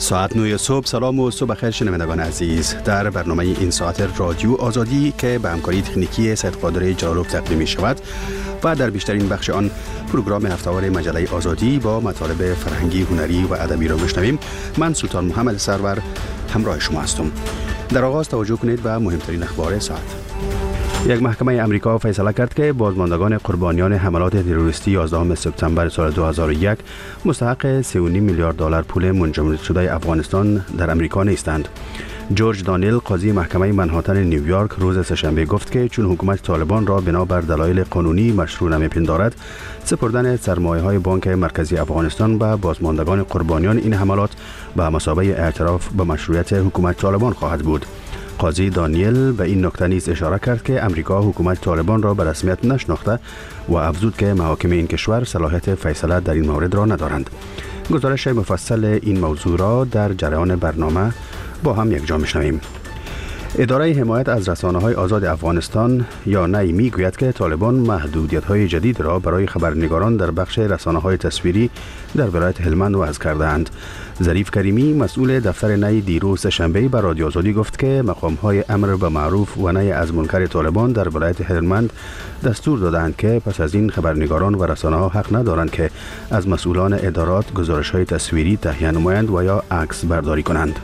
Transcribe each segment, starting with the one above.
ساعت 9 صبح. سلام و صبح خیر شنوندگان عزیز. در برنامه این ساعت رادیو آزادی که به همکاری تکنیکی سید قادر جلالوف تقدیم می شود و در بیشترین بخش آن پروگرام هفته‌وار مجله آزادی با مطالب فرهنگی، هنری و ادبی را میشنویم. من سلطان محمد سرور همراه شما هستم. در آغاز توجه کنید به مهمترین اخبار ساعت. یک محکمه امریکا فیصله کرد که بازماندگان قربانیان حملات تروریستی 11 سپتامبر سال 2001 مستحق 3.5 میلیارد دلار پول منجمد شده افغانستان در امریکا نیستند. جورج دانیل، قاضی محکمه منهاتن نیویورک، روز سه‌شنبه گفت که چون حکومت طالبان را بنابر دلایل قانونی مشروع نمی‌پندارد، سپردن سرمایه‌های بانک مرکزی افغانستان به بازماندگان قربانیان این حملات به مثابه اعتراف به مشروعیت حکومت طالبان خواهد بود. قاضی دانیل به این نکته نیز اشاره کرد که امریکا حکومت طالبان را به رسمیت نشناخته و افزود که محاکم این کشور صلاحیت فیصله در این مورد را ندارند. گزارش مفصل این موضوع را در جریان برنامه با هم یک جا میشنویم. اداره حمایت از رسانه‌های آزاد افغانستان یا نی میگوید که طالبان محدودیت‌های جدید را برای خبرنگاران در بخش رسانه‌های تصویری در ولایت هلمند وضع کرده‌اند. ظریف کریمی، مسئول دفتر نی، دیروز شنبه به رادیو آزادی گفت که مقام‌های امر به معروف و نهی از منکر طالبان در ولایت هلمند دستور دادند که پس از این خبرنگاران و رسانه‌ها حق ندارند که از مسئولان ادارات گزارش‌های تصویری تهیه نمایند و یا عکس برداری کنند.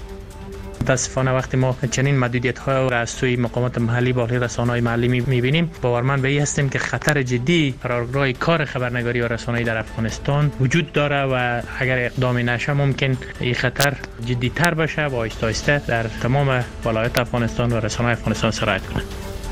متاسفانه وقتی ما چنین محدودیت‌ها را از سوی مقامات محلی با رسانه‌های محلی می‌بینیم، باورمند به این هستیم که خطر جدی برای کار خبرنگاری و رسانه‌ای در افغانستان وجود داره و اگر اقدامی نشه ممکن این خطر جدی‌تر بشه و آهسته آهسته در تمام ولایات افغانستان و رسانه‌های افغانستان سرایت کنه.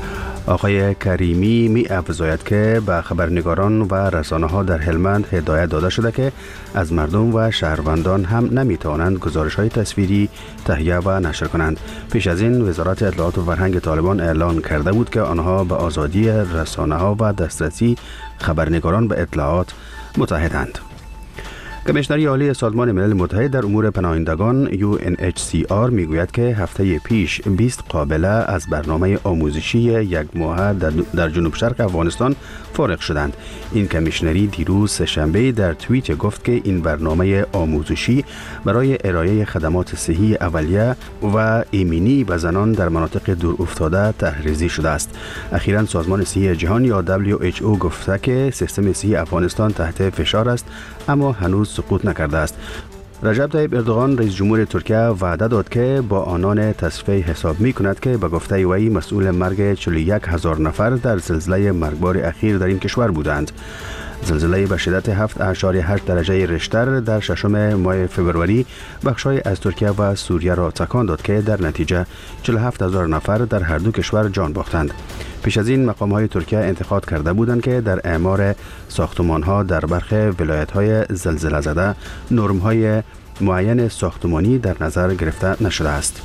آقای کریمی می افزاید که به خبرنگاران و رسانه‌ها در هلمند هدایت داده شده که از مردم و شهروندان هم نمی توانند گزارش‌های تصویری تهیه و نشر کنند. پیش از این وزارت اطلاعات و فرهنگ طالبان اعلان کرده بود که آنها به آزادی رسانه‌ها و دسترسی خبرنگاران به اطلاعات متحدند. کمیشنری عالی سازمان ملل متحد در امور پناهندگان UNHCR میگوید که هفته پیش 20 قابله از برنامه آموزشی یک ماهه در جنوب شرق افغانستان فارغ شدند. این کمیشنری دیروز سه‌شنبه در توییت گفت که این برنامه آموزشی برای ارائه خدمات صحی اولیه و ایمنی به زنان در مناطق دور افتاده تحریزی شده است. اخیراً سازمان صحی جهانی یا WHO گفته که سیستم صحی افغانستان تحت فشار است اما هنوز سقوط نکرده است. رجب طیب اردوغان رئیس جمهور ترکیه وعده داد که با آنان تصفیه حساب می کند که به گفته وی مسئول مرگ 41,000 نفر در زلزله مرگبار اخیر در این کشور بودند. زلزله به شدت 7.8 درجه ریشتر در 6 ماه فوریه بخش‌های از ترکیه و سوریه را تکان داد که در نتیجه 47,000 نفر در هر دو کشور جان باختند. پیش از این مقام‌های ترکیه انتقاد کرده بودند که در اعمار ساختمان‌ها در برخی ولایت‌های زلزله زده نرم‌های معین ساختمانی در نظر گرفته نشده است.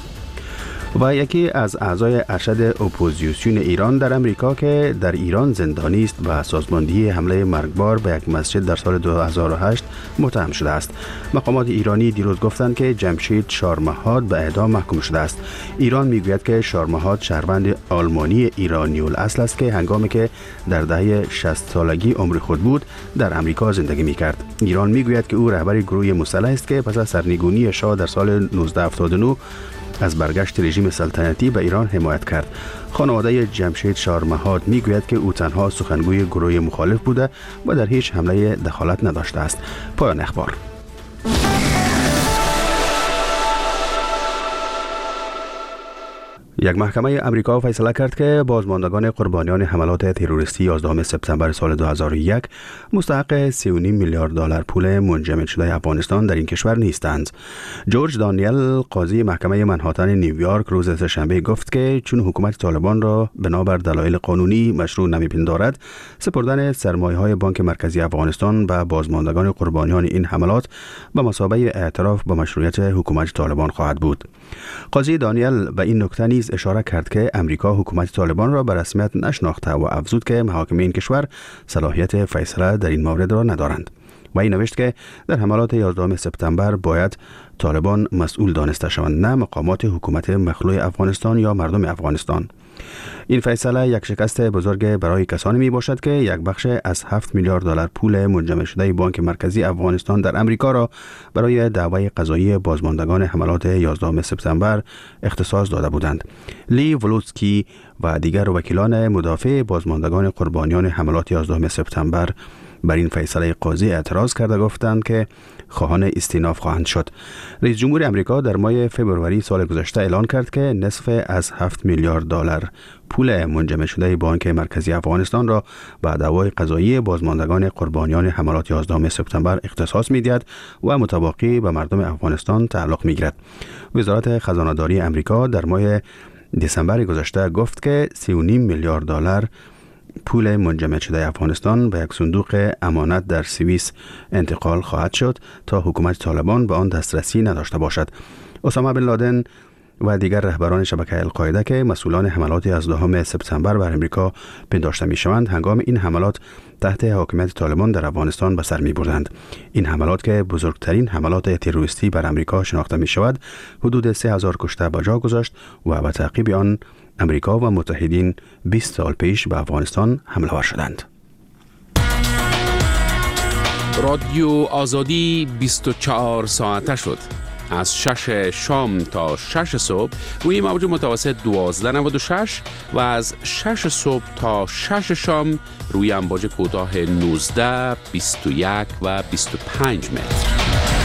و یکی از اعضای ارشد اپوزیسیون ایران در امریکا که در ایران زندانی است و سازماندهی حمله مرگبار به یک مسجد در سال 2008 متهم شده است. مقامات ایرانی دیروز گفتند که جمشید شارمهاد به اعدام محکوم شده است. ایران میگوید که شارمهاد شهروند آلمانی ایرانی الاصل است که هنگامی که در دهه 60 سالگی عمر خود بود در امریکا زندگی میکرد. ایران میگوید که او رهبر گروه مسلح است که پس از سرنگونی شاه در سال 1979 از برگشت رژیم سلطنتی به ایران حمایت کرد. خانواده جمشید شارمهاد میگوید که او تنها سخنگوی گروه مخالف بوده و در هیچ حمله دخالت نداشته است. پایان اخبار. یک محکمه امریکا فیصله کرد که بازماندگان قربانیان حملات تروریستی 11 سپتامبر سال 2001 مستحق 3.5 میلیارد دلار پول منجمد شده افغانستان در این کشور نیستند. جورج دانیل، قاضی محکمه منهاتن نیویورک، روز سه‌شنبه گفت که چون حکومت طالبان را بنابر دلایل قانونی مشروع نمی‌پندارد، سپردن سرمایه‌های بانک مرکزی افغانستان به بازماندگان قربانیان این حملات به مثابه اعتراف به مشروعیت حکومت طالبان خواهد بود. قاضی دانیل به این نکته نیز اشاره کرد که امریکا حکومت طالبان را به رسمیت نشناخته و افزود که محاکم این کشور صلاحیت فیصله در این مورد را ندارند. و این نوشت که در حملات 11 سپتامبر باید طالبان مسئول دانسته شوند، نه مقامات حکومت مخلوع افغانستان یا مردم افغانستان. این فیصله یک شکست بزرگ برای کسانی می باشد که یک بخش از 7 میلیارد دلار پول منجمد شده بانک مرکزی افغانستان در امریکا را برای دعوی قضایی بازماندگان حملات 11 سپتامبر اختصاص داده بودند. لی ولوتسکی و دیگر وکیلان مدافع بازماندگان قربانیان حملات 11 سپتامبر بر این فیصله قاضی اعتراض کرده گفتند که خواهان استیناف خواهند شد. رئیس جمهور امریکا در ماه فوریه سال گذشته اعلان کرد که نصف از 7 میلیارد دلار پول منجمد شده بانک مرکزی افغانستان را به دعوای قضایی بازماندگان قربانیان حملات 11 سپتامبر اختصاص می‌دهد و متباقی به مردم افغانستان تعلق می‌گیرد. وزارت خزانه‌داری امریکا در ماه دسامبر گذشته گفت که 3.5 میلیارد دلار پول منجمد شده افغانستان به یک صندوق امانت در سوئیس انتقال خواهد شد تا حکومت طالبان به آن دسترسی نداشته باشد. اسامه بن لادن و دیگر رهبران شبکه القاعده که مسئولان حملات 11 سپتامبر بر امریکا پنداشته می‌شوند، هنگام این حملات تحت حاکمیت طالبان در افغانستان به سر می‌بردند. این حملات که بزرگترین حملات تروریستی بر امریکا شناخته می‌شود، حدود 3000 کشته به جا گذاشت و به تعقیب آن امریکا و متحدین 20 سال پیش به افغانستان حمله ور شدند. رادیو آزادی 24 ساعته شد. از 6 شام تا 6 صبح روی موج متوسط 1296 و از 6 صبح تا 6 شام روی امواج کوتاه 19، 21 و 25 متر.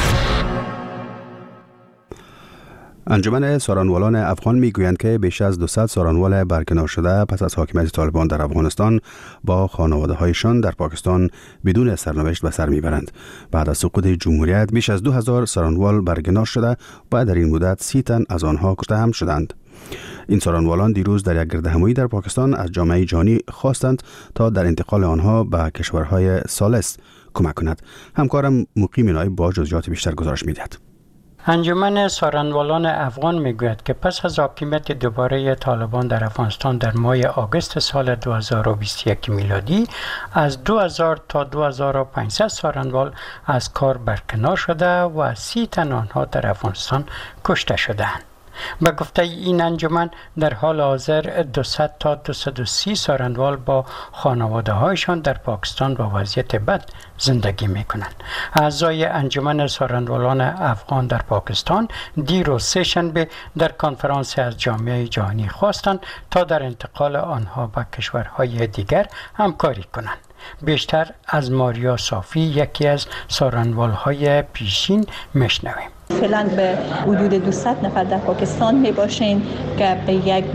انجمن سارنوالان افغان میگویند که بیش از 200 سارنوال برکنار شده پس از حاکمیت طالبان در افغانستان با خانواده‌هایشان در پاکستان بدون سرنوشت به سر میبرند. بعد از سقوط جمهوریت بیش از 2000 سارنوال برکنار شده و در این مدت 30 تن از آنها کشته هم شدند. این سارنوالان دیروز در یک گردهمایی در پاکستان از جامعه جهانی خواستند تا در انتقال آنها به کشورهای ثالث کمک کند. همکارم مقیم نایب با جزئیات بیشتر گزارش می‌دهد. انجمن سارنوالان افغان میگوید که پس از حاکمیت دوباره طالبان در افغانستان در ماه آگوست سال 2021 میلادی از 2000 تا 2500 سارنوال از کار برکنار شده و 30 تن آنها در افغانستان کشته شدند. به گفته این انجمن در حال حاضر 200 تا 230 سارنوال با خانواده هایشان در پاکستان با وضعیت بد زندگی می کنند. اعضای انجمن سارنوالان افغان در پاکستان دیروز سه‌شنبه در کنفرانس از جامعه جهانی خواستند تا در انتقال آنها به کشورهای دیگر همکاری کنند. بیشتر از ماریا صافی، یکی از سارنوال‌های پیشین، میشنویم. فعلا به حدود 200 نفر در پاکستان می باشین که به یک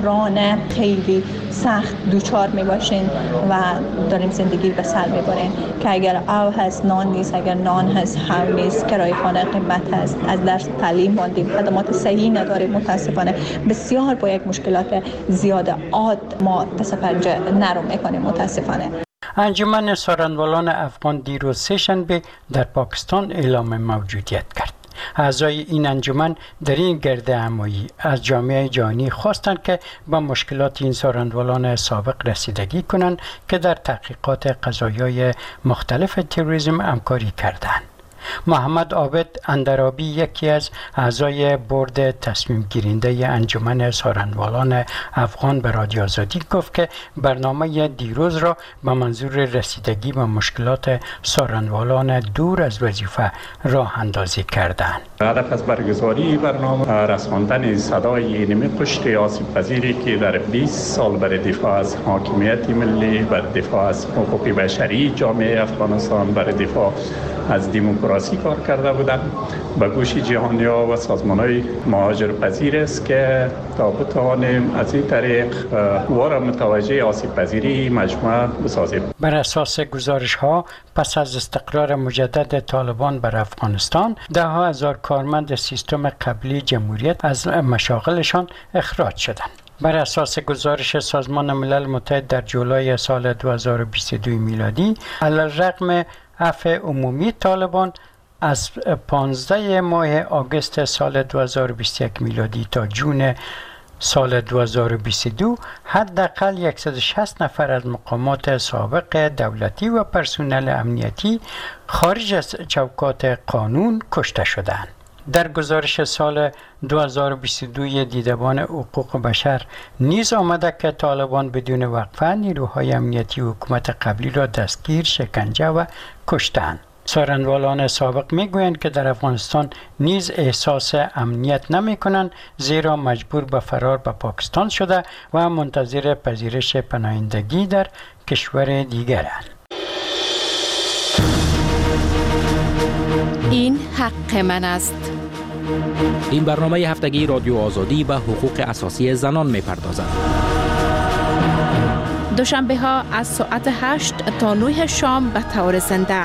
بحران خیلی سخت دوچار می باشین و داریم زندگی به سر می بریم که اگر او هست نان نیست، اگر نان هست هم نیست، کرایه خانه قیمت هست، از درس تعلیم ماندیم، خدمات صحیح نداریم. متاسفانه بسیار با یک مشکلات زیاد ما دست پنجه نرم میکنیم. متاسفانه انجمن سارنوالان افغان دیروز سه‌شنبه در پاکستان اعلام موجودیت کرد. اعضای این انجمن در این گردهمایی از جامعه جهانی خواستند که با مشکلات این سارنوالان سابق رسیدگی کنند که در تحقیقات قضایای مختلف تروریسم همکاری کردند. محمد عابد اندرابی، یکی از اعضای بورد تصمیم گیرنده انجمن سارنوالان افغان، به رادیو آزادی گفت که برنامه دیروز را به منظور رسیدگی به مشکلات سارنوالان دور از وظیفه راه اندازی کردند. هدف از برگزاری برنامه رساندن صدای اینمی پشت آسیب پذیری که در 20 سال برای دفاع از حاکمیت ملی، برای دفاع از حقوق بشری جامعه افغانستان، برای دفاع از دموکراسی کار کرده بودند، به گوش جهانی‌ها و سازمان‌های مهاجرپذیر است که تا بتوانیم از این طریق وارا متوجه آسیب پذیری مجموعه بسازیم. بر اساس گزارش‌ها پس از استقرار مجدد طالبان بر افغانستان، ده‌ها هزار کارمند سیستم قبلی جمهوریت از مشاغلشان اخراج شدند. بر اساس گزارش سازمان ملل متحد در جولای سال 2022 میلادی، علی‌رغم عفو عمومی طالبان از 15 ماه آگوست سال 2021 میلادی تا جون سال 2022 حداقل 160 نفر از مقامات سابق دولتی و پرسنل امنیتی خارج از چوکات قانون کشته شدند. در گزارش سال 2022 دیدبان حقوق بشر نیز آمده که طالبان بدون وقفه نیروهای امنیتی حکومت قبلی را دستگیر، شکنجه و کشتند. سارنوالان سابق میگویند که در افغانستان نیز احساس امنیت نمی کنند، زیرا مجبور به فرار به پاکستان شده و منتظر پذیرش پناهندگی در کشور دیگرند. این حق من است. این برنامه هفتگی رادیو آزادی به حقوق اساسی زنان می‌پردازد. دوشنبه ها از ساعت 8 تا 9 شام به طور زنده.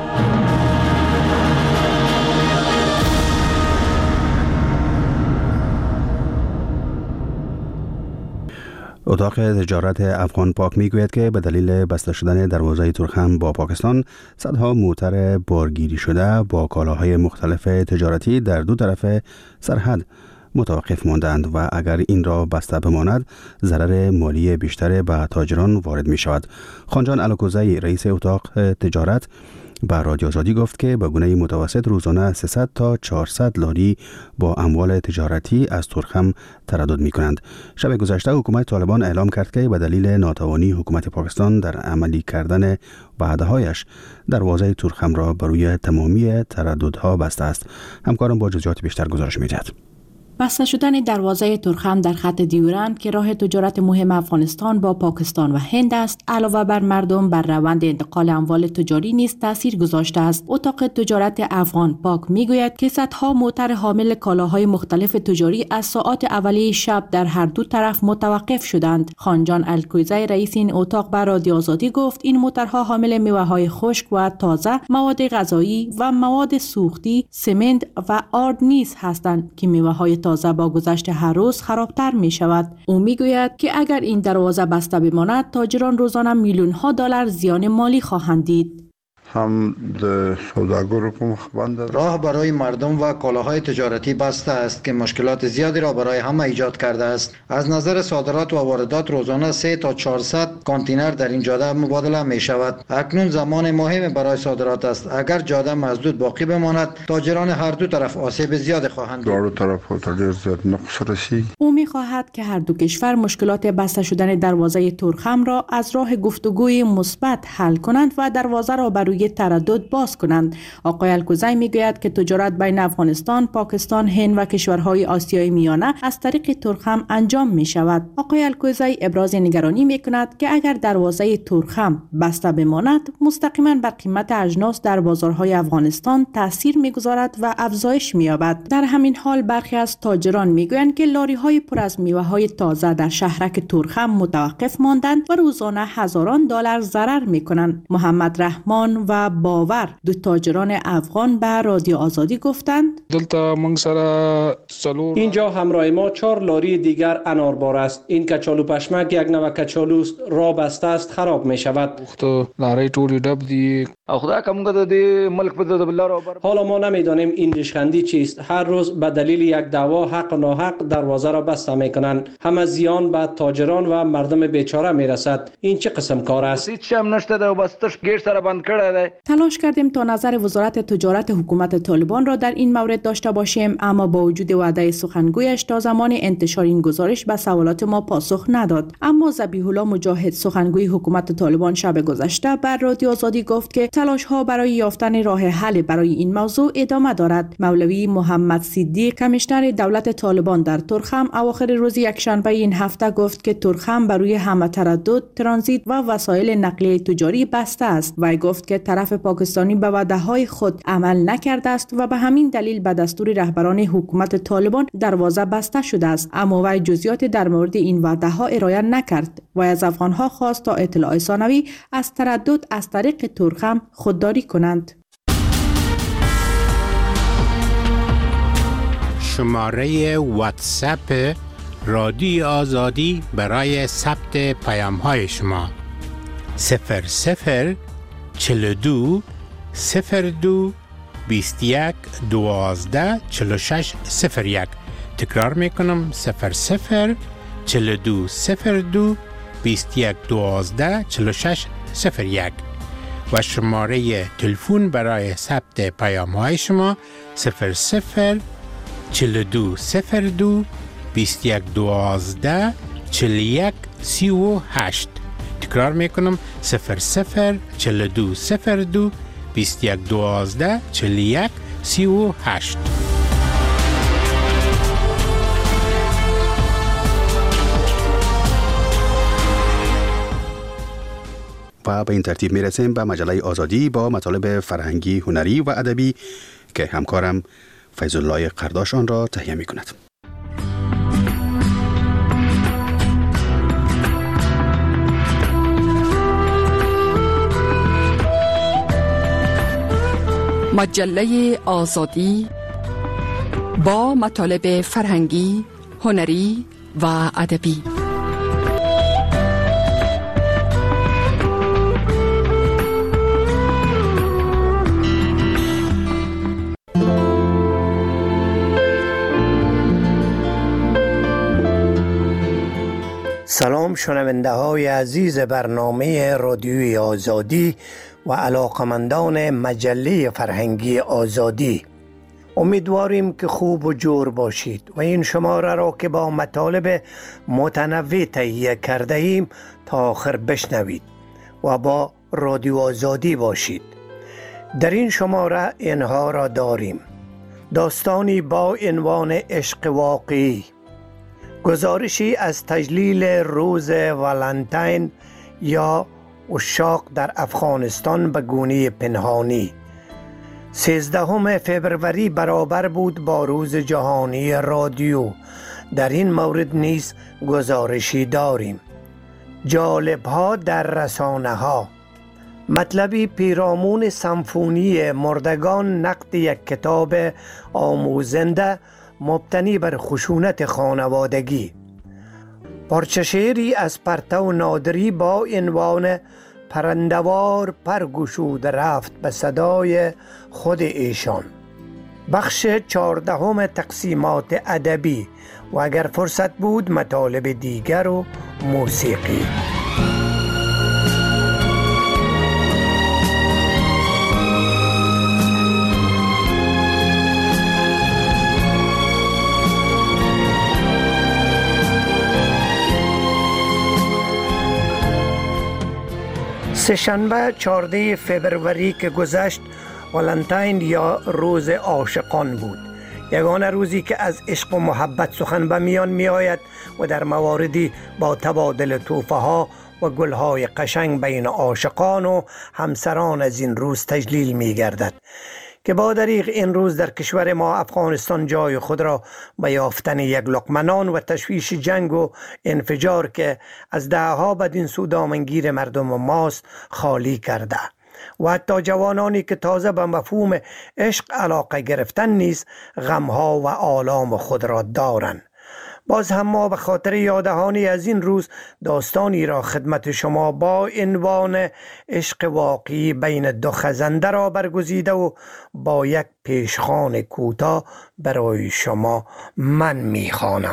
اتاق تجارت افغان پاک میگوید که به دلیل بسته شدن دروازه تورخم با پاکستان، صدها موتر بارگیری شده با کالاهای مختلف تجارتی در دو طرف سرحد متوقف ماندند و اگر این را بسته بماند ضرر مالی بیشتر به تاجران وارد می شود. خانجان الکوزی رئیس اتاق تجارت به رادیو آزادی گفت که به گونه متوسط روزانه 300 تا 400 لاری با اموال تجارتی از تورخم تردد می کنند. شب گذشته حکومت طالبان اعلام کرد که به دلیل ناتوانی حکومت پاکستان در عملی کردن وعده‌هایش دروازه تورخم را بر روی تمامی ترددها بسته است. همکارم با جزئیات بیشتر گزارش می‌دهد. بسته شدن دروازه تورخم در خط دیورند که راه تجارت مهم افغانستان با پاکستان و هند است، علاوه بر مردم بر روند انتقال اموال تجاری نیز تاثیر گذاشته است. اتاق تجارت افغان پاک میگوید که صدها موتر حامل کالاهای مختلف تجاری از ساعات اولیه شب در هر دو طرف متوقف شدند. خانجان الکوزی رئیس این اتاق به رادیو آزادی گفت این موترها حامل میوه‌های خشک و تازه، مواد غذایی و مواد سوختی، سمنت و آرد نیز هستند که میوه‌های تازه با گذشت هر روز خرابتر می شود. او می گوید که اگر این دروازه بسته بماند، تاجران روزانه میلیون ها دلار زیان مالی خواهند دید. هم سوداگرو کوم بند راه برای مردم و کالاهای تجارتی بسته است که مشکلات زیادی را برای همه ایجاد کرده است. از نظر صادرات و واردات روزانه 3 تا 400 کانتینر در این جاده مبادله می شود. اکنون زمان مهم برای صادرات است. اگر جاده مسدود باقی بماند، تاجران هر دو طرف آسیب زیاد خواهند دید. دو طرف تاجر زیاد نقص رسید. او می خواهد که هر دو کشور مشکلات بسته شدن دروازه تورخم را از راه گفتگوی مثبت حل کنند و دروازه را برای تردد باز کنند. آقای الکوزی میگوید که تجارت بین افغانستان، پاکستان، هند و کشورهای آسیای میانه از طریق تورخم انجام می شود. آقای الکوزی ابراز نگرانی می کند که اگر دروازه تورخم بسته بماند، مستقیما بر قیمت اجناس در بازارهای افغانستان تاثیر میگذارد و افزایش می‌یابد. در همین حال برخی از تاجران میگویند که لاری‌های پر از میوه‌های تازه در شهرک تورخم متوقف ماندند و روزانه هزاران دلار ضرر می‌کنند. محمد رحمان و باور دو تاجران افغان به رادیو آزادی گفتند اینجا همراه ما 4 لاری دیگر اناربار است. این کچالو پشمک یک نوع کچالو است، را بسته است، خراب می شود. حالا ما نمیدانیم این ریشخندی چیست. هر روز به دلیل یک دعوا حق و ناحق دروازه را بسته می کنند. همه زیان به تاجران و مردم بیچاره می رسد. این چه قسم کار است؟ تلاش کردیم تا نظر وزارت تجارت حکومت طالبان را در این مورد داشته باشیم، اما با وجود وعده سخنگویش تا زمان انتشار این گزارش به سوالات ما پاسخ نداد. اما ذبیح الله مجاهد سخنگوی حکومت طالبان شب گذشته بر رادیو آزادی گفت که تلاش ها برای یافتن راه حل برای این موضوع ادامه دارد. مولوی محمد صدیق کمیشنر دولت طالبان در تورخم اواخر روز یکشنبه این هفته گفت که تورخم بر روی همه تردد، ترانزیت و وسایل نقلیه تجاری بسته است و گفت که طرف پاکستانی به وعده‌های خود عمل نکرده است و به همین دلیل به دستور رهبران حکومت طالبان دروازه بسته شده است. اما وی جزئیات در مورد این وعده‌ها ارائه نکرد و از افغان‌ها خواست تا اطلاع ثانوی از تردد از طریق تورخم خودداری کنند. شماره واتساپ رادیو آزادی برای ثبت پیام‌های شما 00 42 02 21 12 46 01. تکرار میکنم 00 42 02 21 12 46 01. و شماره تلفن برای ثبت پیام های شما 00 42 02 21 12 41 38. تکرار میکنم 00 42 02 21 12 41 38. و به این ترتیب میرسیم به مجله آزادی با مطالب فرهنگی، هنری و ادبی که همکارم فیض الله قرداش آن را تهیه می کند. مجله آزادی با مطالب فرهنگی، هنری و ادبی. سلام شنونده های عزیز برنامه رادیوی آزادی و علاقمندان مجله فرهنگی آزادی. امیدواریم که خوب و جور باشید و این شماره را که با مطالب متنوع تهیه کرده ایم تا آخر بشنوید و با رادیو آزادی باشید. در این شماره اینها را داریم: داستانی با عنوان عشق واقعی، گزارشی از تجلیل روز ولنتاین یا عشاق در افغانستان به گونه پنهانی. 13 فبروری برابر بود با روز جهانی رادیو. در این مورد نیز گزارشی داریم. جالب ها در رسانه ها، مطلبی پیرامون سمفونی مردگان، نقد یک کتاب آموزنده مبتنی بر خشونت خانوادگی، پارچه شعری از پرتو نادری با عنوان پرندوار پرگشود رفت به صدای خود ایشان، بخش 14 تقسیمات ادبی و اگر فرصت بود مطالب دیگر و موسیقی. سه‌شنبه 14 فبروری که گذشت ولنتاین یا روز عاشقان بود. یگانه روزی که از عشق و محبت سخن به میان می آید و در مواردی با تبادل تحفه ها و گلهای قشنگ بین عاشقان و همسران از این روز تجلیل می گردد که با دریغ این روز در کشور ما افغانستان جای خود را به یافتن یک لقمه نان و تشویش جنگ و انفجار که از دهها بدین سو دامنگیر مردم ماست خالی کرده و حتی جوانانی که تازه به مفهوم عشق علاقه گرفتن نیز غمها و آلام خود را دارند. باز هم ما به خاطر یادهانی از این روز داستانی را خدمت شما با عنوان عشق واقعی بین دو خزنده را برگزیده و با یک پیشخوان کوتاه برای شما من میخوانم.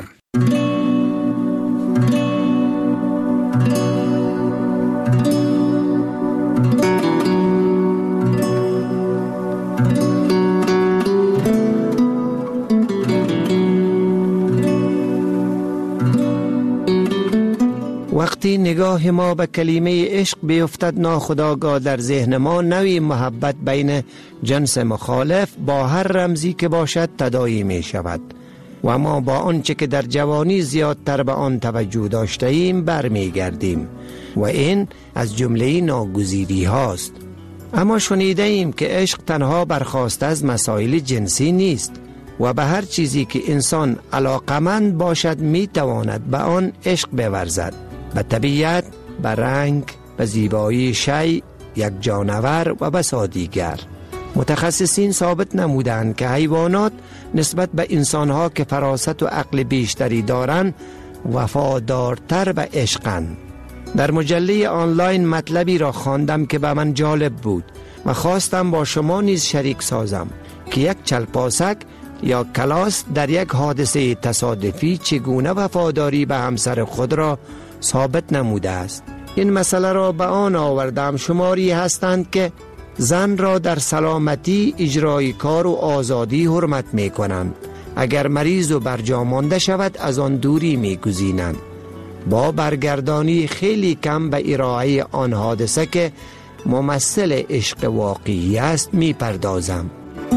وقتی نگاه ما به کلمه عشق بیفتد ناخودآگاه در ذهن ما نوعی محبت بین جنس مخالف با هر رمزی که باشد تداعی می شود و ما با آنچه که در جوانی زیادتر به آن توجه داشته ایم برمی گردیم و این از جمله ناگزیری هاست. اما شنیده ایم که عشق تنها برخاسته از مسائل جنسی نیست و به هر چیزی که انسان علاقمند باشد می تواند به آن عشق بورزد، به طبیعت، به رنگ، به زیبایی شیء، یک جانور و بسا دیگر. متخصصین ثابت نمودند که حیوانات نسبت به انسانها که فراست و عقل بیشتری دارند وفادارتر به عشقند. در مجله آنلاین مطلبی را خواندم که به من جالب بود و خواستم با شما نیز شریک سازم که یک چلپاسک یا کلاس در یک حادثه تصادفی چگونه وفاداری به همسر خود را ثابت نموده است. این مسئله را به آن آوردم شماری هستند که زن را در سلامتی، اجرای کار و آزادی حرمت می کنند. اگر مریض و برجا مانده شود از آن دوری می گزینند. با برگردانی خیلی کم به ارائه آن حادثه که ممثل عشق واقعی است می پردازم.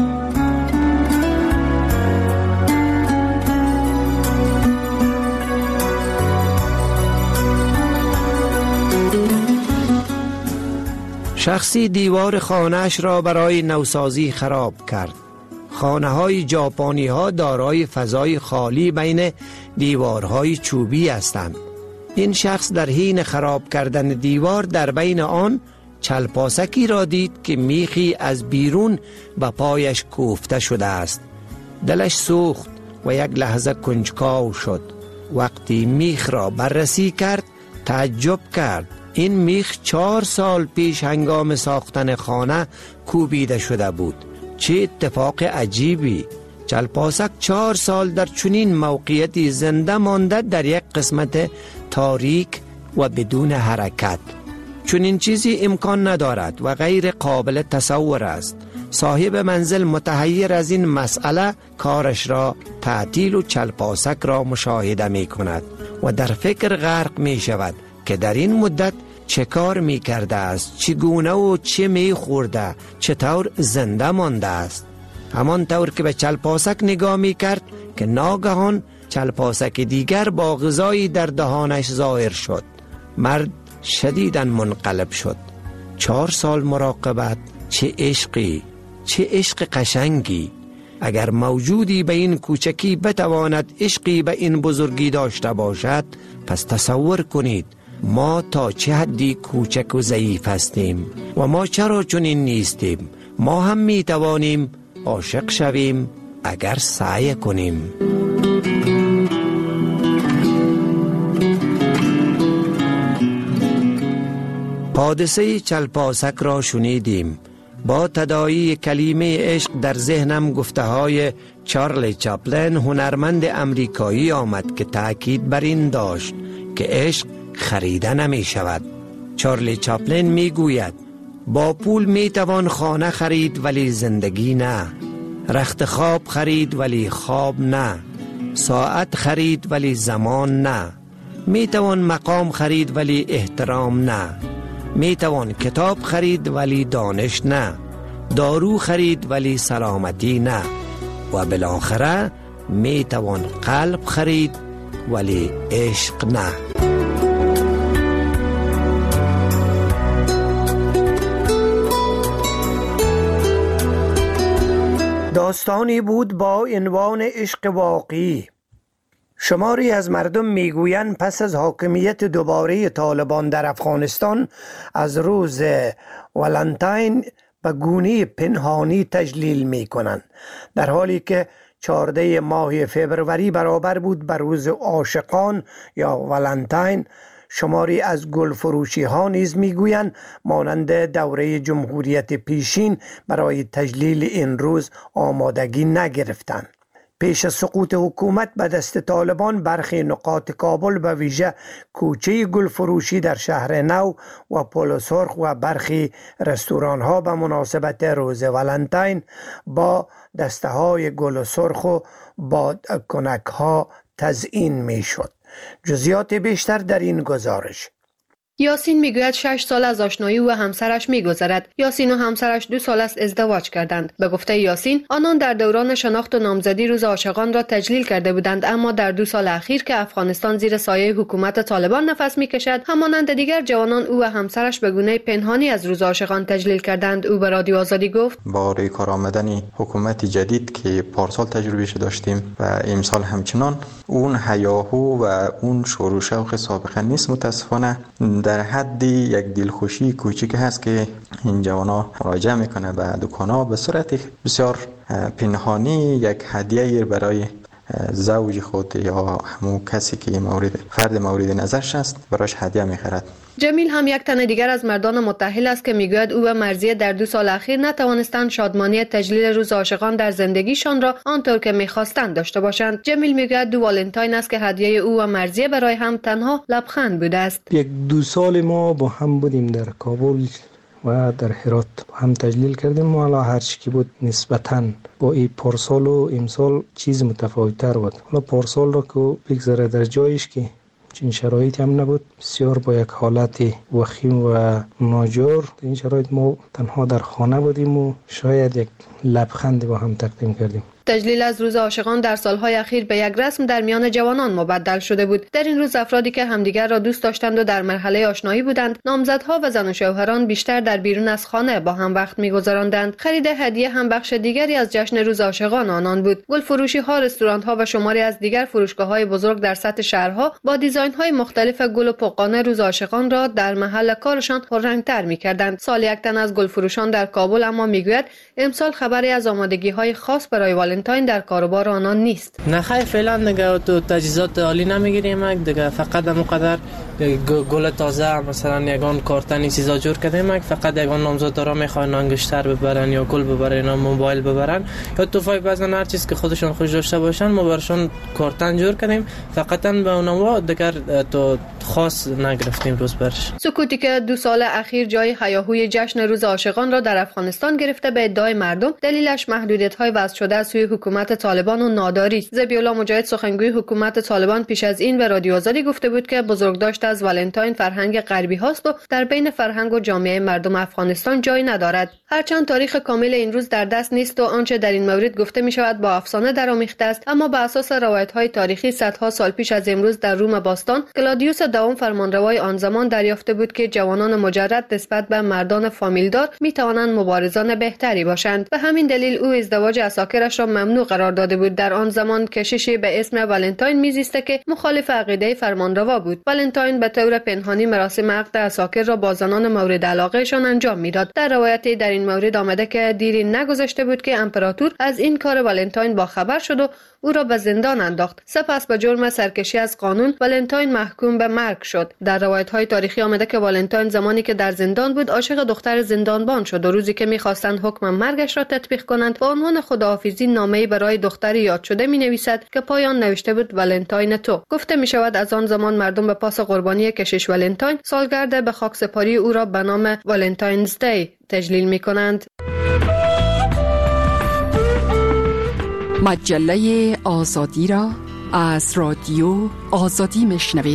شخصی دیوار خانه‌اش را برای نوسازی خراب کرد. خانه‌های ژاپنی ها دارای فضای خالی بین دیوارهای چوبی هستند. این شخص در حین خراب کردن دیوار در بین آن چلپاسکی را دید که میخی از بیرون به پایش کوفته شده است. دلش سوخت و یک لحظه کنجکاو شد. وقتی میخ را بررسی کرد تعجب کرد. این میخ 4 سال پیش هنگام ساختن خانه کوبیده شده بود. چه اتفاق عجیبی! چلپاسک 4 سال در چنین موقعیتی زنده مانده در یک قسمت تاریک و بدون حرکت. چنین چیزی امکان ندارد و غیر قابل تصور است. صاحب منزل متحیر از این مسئله کارش را تعطیل و چلپاسک را مشاهده می کند و در فکر غرق می شود که در این مدت چه کار می کرده است، چگونه و چه می خورده، چطور زنده مانده است. همان طور که به چلپاسک نگاه می کرد که ناگهان چلپاسک دیگر با غذایی در دهانش ظاهر شد. مرد شدیداً منقلب شد. 4 سال مراقبت، چه عشقی، چه عشق قشنگی. اگر موجودی به این کوچکی بتواند عشقی به این بزرگی داشته باشد، پس تصور کنید ما تا چه حدی کوچک و ضعیف هستیم و ما چرا چنین نیستیم. ما هم می توانیم عاشق شویم اگر سعی کنیم. حادثه چلپاسک را شنیدیم. با تداعی کلمه عشق در ذهنم گفته های چارلی چاپلین هنرمند امریکایی آمد که تأکید بر این داشت که عشق خریده نمی شود. چارلی چاپلین می گوید با پول می توان خانه خرید ولی زندگی نه. رخت خواب خرید ولی خواب نه. ساعت خرید ولی زمان نه. می توان مقام خرید ولی احترام نه. می توان کتاب خرید ولی دانش نه. دارو خرید ولی سلامتی نه. و بالاخره می توان قلب خرید ولی عشق نه. داستانی بود با عنوان عشق واقعی. شماری از مردم میگویند پس از حاکمیت دوباره طالبان در افغانستان از روز ولنتاین به گونه پنهانی تجلیل میکنند، در حالی که 14 ماه فبروری برابر بود به روز عاشقان یا ولنتاین. شماری از گل فروشی ها نیز میگویند مانند دوره جمهوریت پیشین برای تجلیل این روز آمادگی نگرفتند. پیش از سقوط حکومت به دست طالبان برخی نقاط کابل به ویژه کوچه گل فروشی در شهر نو و پل سرخ و برخی رستوران ها به مناسبت روز ولنتاین با دسته های گل سرخ و بادکنک ها تزیین می شد. جزئیات بیشتر در این گزارش. یاسین میگوید 6 سال از آشنایی او و همسرش میگذرد. یاسین و همسرش 2 سال است ازدواج کردند. به گفته یاسین آنان در دوران شناخت و نامزدی روز عاشقان را تجلیل کرده بودند، اما در 2 سال اخیر که افغانستان زیر سایه حکومت طالبان نفس میکشد، همانند دیگر جوانان او و همسرش به گونه پنهانی از روز عاشقان تجلیل کردند. او به رادیو آزادی گفت با روی کار آمدن حکومت جدید که پارسال تجربهش داشتیم و امسال همچنان، اون هیاهو و اون شور و شوق سابقه نیست. متاسفانه در حد یک دلخوشی کوچیک هست که این جوانا مراجعه میکنه به دکانا به صورت بسیار پنهانی یک هدیه برای زوج خود یا همون کسی که فرد مورد نظرش است براش هدیه میخرد. جمیل هم یک تن دیگر از مردان متأهل است که میگوید او و مرضیه در 2 سال اخیر نتوانستند شادمانی تجلیل روز عاشقان در زندگیشان را آنطور که میخواستند داشته باشند. جمیل میگوید 2 والنتاین است که هدیه او و مرضیه برای هم تنها لبخند بوده است. 1-2 سال ما با هم بودیم در کابل و در هرات هم تجلیل کردیم و حالا هر چی که بود نسبتاً با این پارسال و امسال چیز متفاوت‌تر بود. حالا پارسال را که بگذاره در جایش که چنین شرایطی هم نبود، بسیار با یک حالت وخیم و ناجور. در این شرایط ما تنها در خانه بودیم و شاید یک لبخند با هم تقدیم کردیم. تجلیل از روز عاشقان در سالهای اخیر به یک رسم در میان جوانان مبدل شده بود. در این روز افرادی که همدیگر را دوست داشتند و در مرحله آشنایی بودند، نامزدها و زن و شوهران بیشتر در بیرون از خانه با هم وقت می‌گذراندند. خرید هدیه هم بخش دیگری از جشن روز عاشقان آنان بود. گل فروشی ها، رستوران ها و شماری از دیگر فروشگاه‌های بزرگ در سطح شهرها با دیزاین‌های مختلف گل و پقانه روز عاشقان را در محل کارشان پررنگ‌تر می‌کردند. سال یک تن از گل فروشان در کابل اما میگوید امسال خبری از آمادگی‌های خاص برای والنتاین در کاروبار آنان نیست. نه خیر، فعلا دیگه تو تجهیزات عالی نمیگیریم دیگه، فقط همونقدر گل تازه مثلا یگان کارتنی چیزا جور کردیم، فقط یگان نامزدارا میخوان انگشتر ببرن یا گل ببرن یا موبایل ببرن یا توفای بزنن، هر چیز که خودشون خوش داشته باشن ما براشون کارتن جور کردیم، فقط به اونها دیگر تو خاص نگرفتیم روز برش. سکوتی که 2 سال اخیر جای هیاهوی جشن روز عاشقان را در افغانستان گرفته به ادعای مردم، دلیلش محدودیت‌های وضع شده از سوی حکومت طالبان و ناداری. ذبیح‌الله مجاهد سخنگوی حکومت طالبان پیش از این به رادیو آزادی گفته بود که بزرگداشت از والنتاین فرهنگ غربی هاست و در بین فرهنگ و جامعه مردم افغانستان جای ندارد. هرچند تاریخ کامل این روز در دست نیست و آنچه در این مورد گفته می شود با افسانه درآمیخته است، اما به اساس روایت‌های تاریخی صدها سال پیش از امروز در روم باستان کلادیوس دوم فرمانروای آن زمان دریافته بود که جوانان مجرد نسبت به مردان فامیلدار می توانند مبارزان بهتری باشند. به همین دلیل او ازدواج عساکرش را ممنوع قرار داده بود. در آن زمان کشیشی به اسم والنتاین میزیسته که مخالف عقیده فرمانروا بود. والنتاین به طور پنهانی مراسم عقد عساکر را با زنان مورد علاقهشان انجام میداد. در روایتی در این مورد آمده که دیری نگذشته بود که امپراتور از این کار والنتاین با خبر شد و او را به زندان انداخت. سپس به جرم سرکشی از قانون والنتاین محکوم به مرگ شد. در روایت‌های تاریخی آمده که والنتاین زمانی که در زندان بود عاشق دختر زندانبان شد و روزی که می‌خواستند حکم مرگش را تطبیق کنند با عنوان خداحافظی نامه‌ای برای دختر یاد شده می‌نویسد که پایان نوشته بود والنتاین تو. گفته می‌شود از آن زمان مردم به پاس قربانی کشیش والنتاین سالگرد به خاکسپاری او را به نام والنتاینز دی تجلیل می‌کنند. مجله آزادی را از رادیو آزادی میشنوید.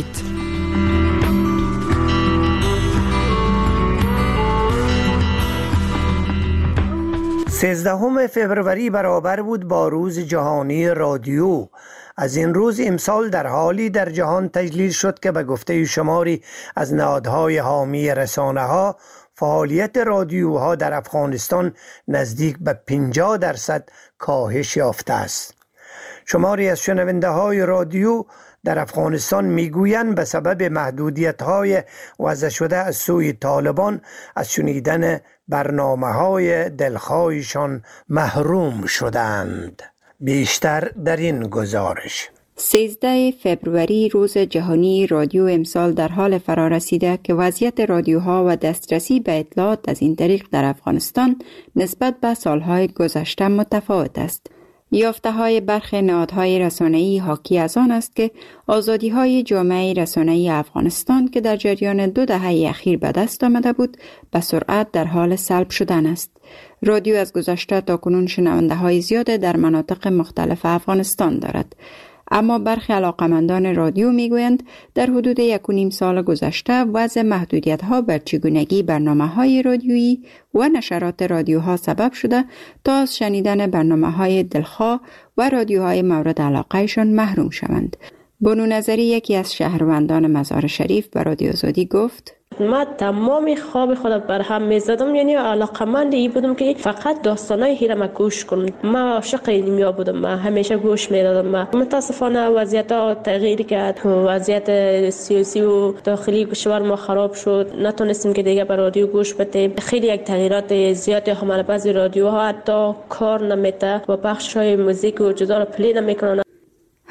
13 فوریه برابر بود با روز جهانی رادیو. از این روز امسال در حالی در جهان تجلیل شد که به گفته شماری از نهادهای حامی رسانه‌ها فعالیت رادیوها در افغانستان نزدیک به 50% کاهش یافته است. شماری از شنونده های رادیو در افغانستان میگویند به سبب محدودیت های وضع شده از سوی طالبان از شنیدن برنامه های دلخواهشان محروم شدند. بیشتر در این گزارش. 13 فوریه روز جهانی رادیو امسال در حال فرارسیده که وضعیت رادیوها و دسترسی به اطلاعات از این طریق در افغانستان نسبت به سالهای گذشته متفاوت است. یافته‌های برخی نهادهای رسانه‌ای حاکی از آن است که آزادی‌های جامعه رسانه‌ای افغانستان که در جریان 2 دهه اخیر به دست آمده بود به سرعت در حال سلب شدن است. رادیو از گذشته تا کنون شنونده‌های زیاد در مناطق مختلف افغانستان دارد. اما برخی علاقمندان رادیو میگویند در حدود 1.5 سال گذشته وضع محدودیت‌ها بر چگونگی برنامه‌های رادیویی و نشرات رادیوها سبب شده تا از شنیدن برنامه‌های دلخواه و رادیوهای مورد علاقه‌شان محروم شوند. بانو نظری یکی از شهروندان مزار شریف به رادیو آزادی گفت: ما تمام خواب خودم بر هم میزدم، یعنی علاقمند این بودم که فقط داستانای هیرم گوش کنم. ما عاشق اینیا بودم، ما همیشه گوش میدادم. متاسفانه وضعیت تغییر کرد، وضعیت سیاسی و داخلی کشور ما خراب شد، نتونستیم که دیگه به رادیو گوش بدیم. خیلی یک تغییرات زیادی هم بعضی رادیوها حتی کار نمیته و بخش‌های موزیک و جدا را پلی نمیکنن.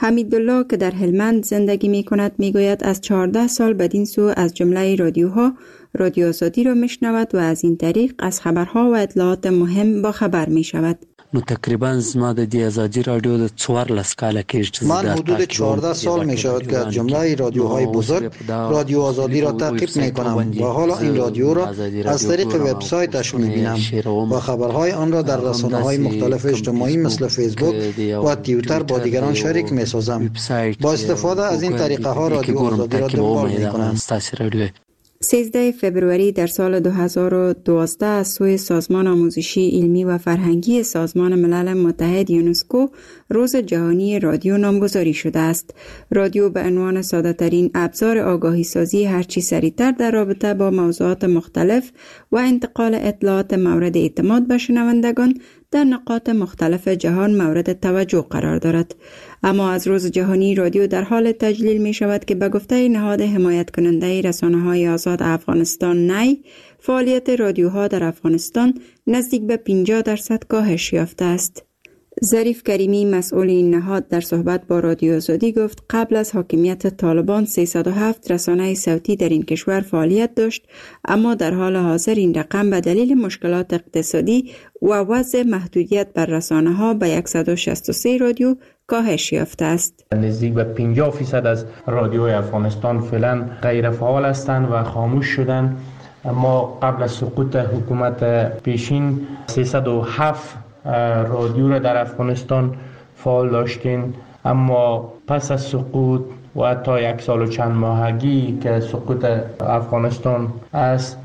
حمیدالله که در هلمند زندگی می کند می گوید از 14 سال بدین سو از جمله رادیوها رادیو آزادی را می شنود و از این طریق از خبرها و اطلاعات مهم با خبر می شود. نو تقریبا زما د دې ازادي رادیو د 14 کاله کې من حدود 14 سال می شود که از جمله رادیوهای بزرگ رادیو آزادی را تعقیب می کنم و حالا این رادیو را از طریق وبسایتش می بینم و خبرهای آن را در رسانه‌های مختلف اجتماعی مثل فیسبوک و توییتر با دیگران شریک می سازم. با استفاده از این طریقه ها رادیو آزادی را دنبال می کنم. 13 فبروری در سال 2012 از سوی سازمان آموزشی علمی و فرهنگی سازمان ملل متحد یونسکو روز جهانی رادیو نامگذاری شده است. رادیو به عنوان ساده ترین ابزار آگاهی سازی هرچی سریعتر در رابطه با موضوعات مختلف و انتقال اطلاعات مورد اعتماد به شنوندگان در نقاط مختلف جهان مورد توجه قرار دارد. اما از روز جهانی رادیو در حال تجلیل می شود که به گفته نهاد حمایت کننده رسانه‌های آزاد افغانستان نی، فعالیت رادیوها در افغانستان نزدیک به 50% کاهش یافته است. ظریف کریمی مسئول این نهاد در صحبت با رادیو آزادی گفت قبل از حاکمیت طالبان 307 رسانه صوتی در این کشور فعالیت داشت، اما در حال حاضر این رقم به دلیل مشکلات اقتصادی و وضع محدودیت بر رسانه‌ها به 163 رادیو کاهش یافته است. نزدیک به 50% از رادیوهای افغانستان فعلا غیر فعال هستند و خاموش شدند. اما قبل از سقوط حکومت پیشین 307 رادیو را در افغانستان فعال داشتیم، اما پس از سقوط و حتی 1 سال و چند ماهگی که سقوط افغانستان است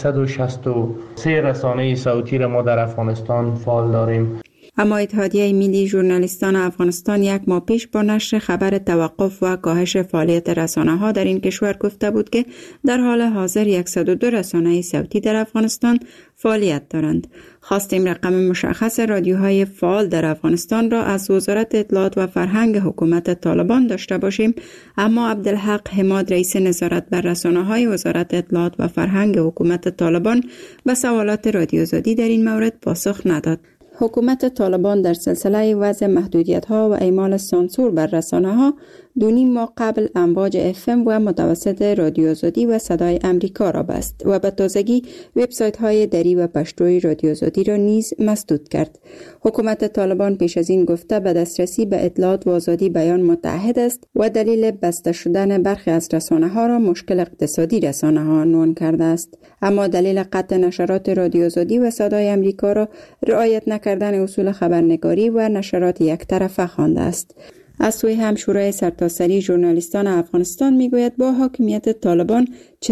163 رسانه صوتی را ما در افغانستان فعال داریم. اما اتحادیه ملی ژورنالیستان افغانستان 1 ماه پیش با نشر خبر توقف و کاهش فعالیت رسانه‌ها در این کشور گفته بود که در حال حاضر 102 رسانه صوتی در افغانستان فعالیت دارند. خواستیم رقم مشخص رادیوهای فعال در افغانستان را از وزارت اطلاعات و فرهنگ حکومت طالبان داشته باشیم، اما عبدالحق حماد رئیس نظارت بر رسانه‌های وزارت اطلاعات و فرهنگ حکومت طالبان به سوالات رادیو آزادی در این مورد پاسخ نداد. حکومت طالبان در سلسله وضع محدودیت‌ها و اعمال سانسور بر رسانه‌ها 2.5 ماه قبل امواج FM و متوسط رادیو آزادی و صدای امریکا را بست و به تازگی وبسایت‌های دری و پشتوی رادیو آزادی را نیز مسدود کرد. حکومت طالبان پیش از این گفته به دسترسی به اطلاعات و آزادی بیان متحد است و دلیل بسته شدن برخی از رسانه‌ها را مشکل اقتصادی رسانه‌ها عنوان کرده است. اما دلیل قطع نشرات رادیو آزادی و صدای امریکا را رعایت نکردن اصول خبرنگاری و نشرات یک طرفه خوانده است. از سوی هم شورای سرتاسری ژورنالیستان افغانستان میگوید با حاکمیت طالبان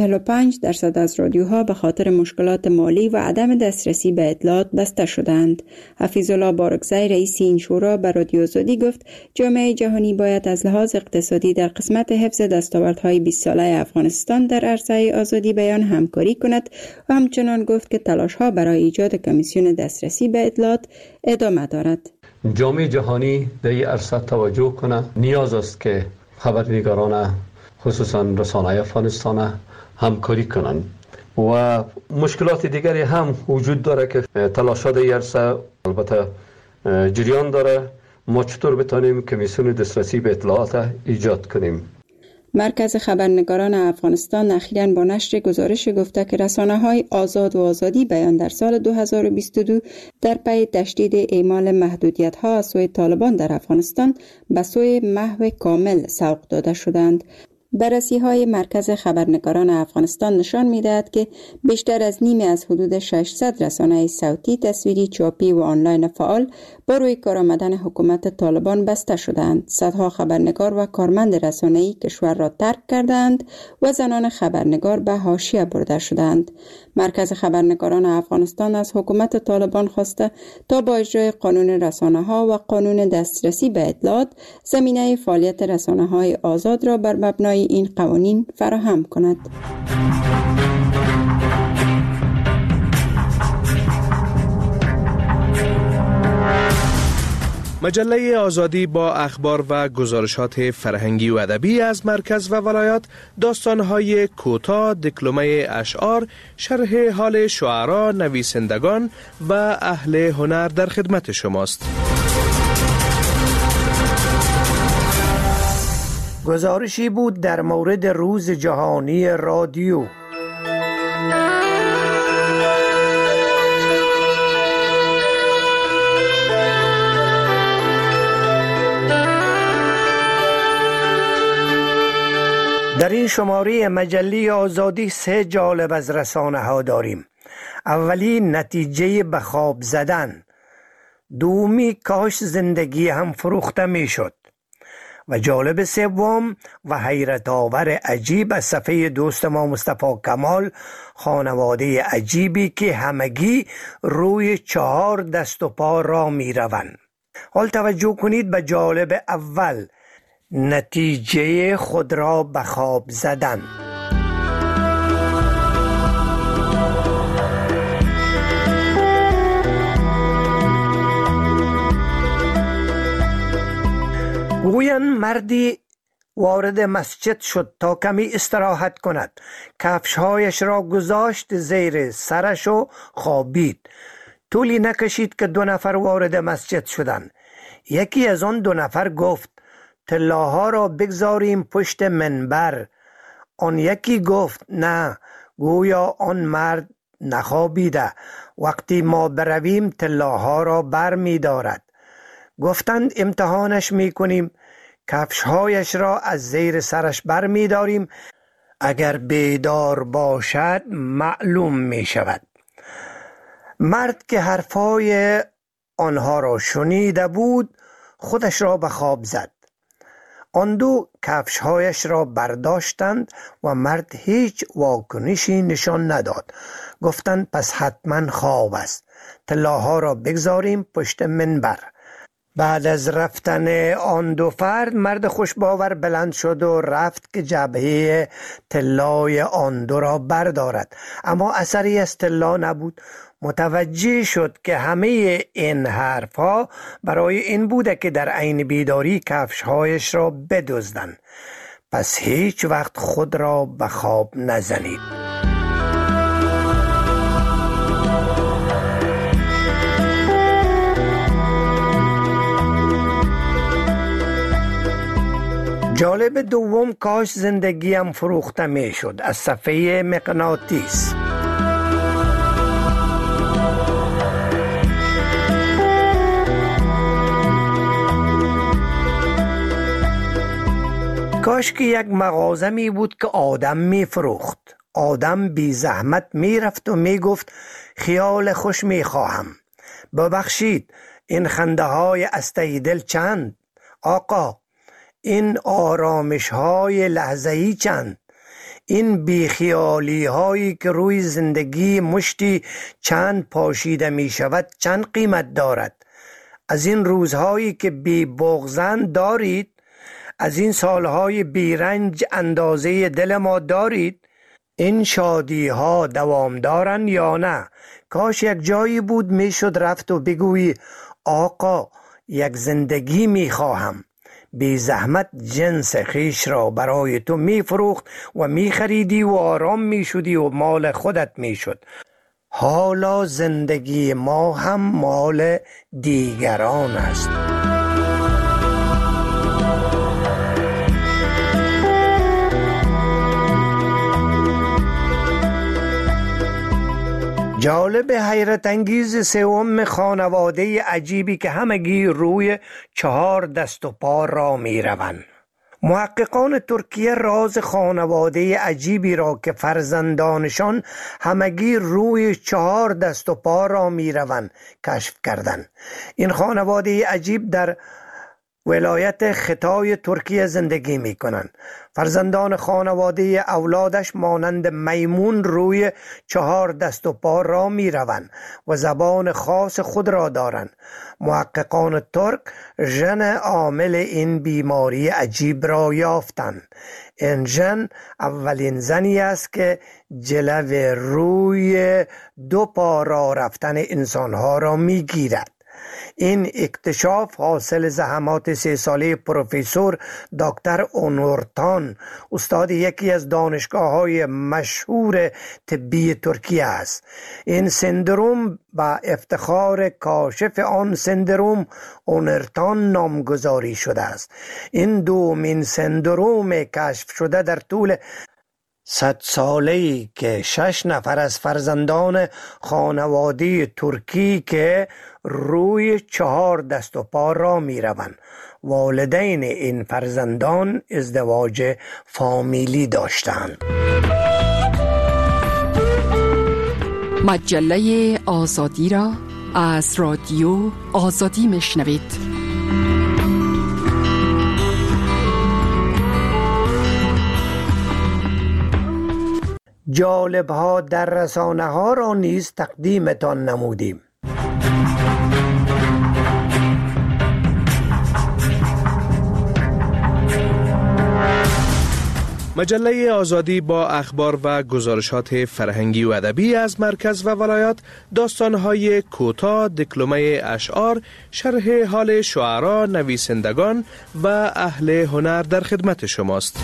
45% از رادیوها به خاطر مشکلات مالی و عدم دسترسی به اطلاعات بسته شدند. حفیظالله بارکزی رئیس این شورا به رادیو آزادی گفت جامعه جهانی باید از لحاظ اقتصادی در قسمت حفظ دستاوردهای 20 ساله افغانستان در عرصه آزادی بیان همکاری کند و همچنان گفت که تلاش‌ها برای ایجاد کمیسیون دسترسی به اطلاعات ادامه دارد. جامعه جهانی در این عرصه توجه کنه. نیاز است که خبرنگاران خصوصا رسانه‌های افغانستان همکاری کنند و مشکلات دیگری هم وجود داره که تلاشات این عرصه البته جریان داره. ما چطور بتانیم کمیسیون دسترسی به اطلاعات ایجاد کنیم؟ مرکز خبرنگاران افغانستان اخیراً با نشر گزارش گفته که رسانه‌های آزاد و آزادی بیان در سال 2022 در پی تشدید اعمال محدودیت‌ها از سوی طالبان در افغانستان به سوی محو کامل سوق داده شدند. بررسی‌های مرکز خبرنگاران افغانستان نشان می‌دهد که بیشتر از نیمی از حدود 600 رسانه صوتی، تصویری، چاپی و آنلاین فعال با روی کار آمدن حکومت طالبان بسته شدند. صدها خبرنگار و کارمند رسانه‌ای کشور را ترک کردند و زنان خبرنگار به حاشیه برده شدند. مرکز خبرنگاران افغانستان از حکومت طالبان خواسته تا با اجرای قانون رسانه‌ها و قانون دسترسی به اطلاعات زمینه فعالیت رسانه‌های آزاد را بر مبنای این قوانین فراهم کند. مجله آزادی با اخبار و گزارشات فرهنگی و ادبی از مرکز و ولایات، داستان‌های کوتاه، دکلمه اشعار، شرح حال شعرا، نویسندگان و اهل هنر در خدمت شماست. گزارشی بود در مورد روز جهانی رادیو. در این شماره مجله آزادی 3 جالب از رسانه ها داریم. اولی نتیجه به خواب زدن، دومی کاش زندگی هم فروخته می شد و جالب سوم و حیرت آور عجیب از صفحه دوست ما مصطفی کمال، خانواده عجیبی که همگی روی 4 دست و پا را می روند. حال توجه کنید به جالب اول، نتیجه خود را به خواب زدن. گویند مردی وارد مسجد شد تا کمی استراحت کند. کفشهایش را گذاشت زیر سرش و خوابید. طولی نکشید که 2 نفر وارد مسجد شدند. یکی از آن 2 نفر گفت طلاها را بگذاریم پشت منبر. آن یکی گفت نه، گویا آن مرد نخوابیده، وقتی ما برویم طلاها را بر می دارد. گفتند امتحانش می کنیم. کفشهایش را از زیر سرش بر می داریم، اگر بیدار باشد معلوم می شود. مرد که حرفای آنها را شنیده بود خودش را به خواب زد. آن 2 کفشهایش را برداشتند و مرد هیچ واکنشی نشان نداد. گفتند پس حتما خواب است، طلاها را بگذاریم پشت منبر. بعد از رفتن آن 2 فرد مرد خوشباور بلند شد و رفت که جبهه طلای آن 2 را بردارد، اما اثری از طلا نبود. متوجه شد که همه این حرفها برای این بوده که در عین بیداری کفشهایش را بدزدند. پس هیچ وقت خود را به خواب نزنید. جالب دوم، کاش زندگیم فروخته می شد، از صفحه مغناطیس. کاش که یک مغازه می بود که آدم می فروخت. آدم بی زحمت می رفت و می گفت خیال خوش می خواهم. ببخشید این خنده های استه دل چند؟ آقا این آرامش های لحظه‌ای چند؟ این بیخیالی هایی که روی زندگی مشتی چند پاشیده می شود چند قیمت دارد؟ از این روزهایی که بی بغضند دارید؟ از این سالهای بیرنج اندازه دل ما دارید؟ این شادی ها دوام دارن یا نه؟ کاش یک جایی بود میشد رفت و بگویی آقا یک زندگی میخواهم. بی زحمت جنس خیش را برای تو میفروخت و میخریدی و آرام میشدی و مال خودت میشد. حالا زندگی ما هم مال دیگران است. جالب حیرت انگیز سوم، خانواده عجیبی که همگی روی 4 دست و پا را می روند. محققان ترکیه راز خانواده عجیبی را که فرزندانشان همگی روی 4 دست و پا را می روند کشف کردند. این خانواده عجیب در ولایت ختای ترکیه زندگی می کنند. فرزندان خانواده اولادش مانند میمون روی 4 دست و پا را می روند و زبان خاص خود را دارند. محققان ترک ژن عامل این بیماری عجیب را یافتند. این ژن اولین زنی است که جلو روی 2 پا را رفتن انسانها را می گیرد. این اکتشاف حاصل زحمات 3 ساله پروفسور دکتر اونورتان، استاد یکی از دانشگاه‌های مشهور طبی ترکیه است. این سندروم با افتخار کاشف آن سندروم اونورتان نامگذاری شده است. این دومین سندروم کشف شده در طول 100 ساله‌ای که 6 نفر از فرزندان خانواده ترکی که روی 4 دست و پا را می روند. والدین این فرزندان ازدواج فامیلی داشتند. مجله آزادی را از رادیو آزادی میشنوید. جالب ها در رسانه ها را نیز تقدیمتان نمودیم. مجله آزادی با اخبار و گزارشات فرهنگی و ادبی از مرکز و ولایات، داستان‌های کوتاه، دکلمه اشعار، شرح حال شعرا، نویسندگان و اهل هنر در خدمت شماست.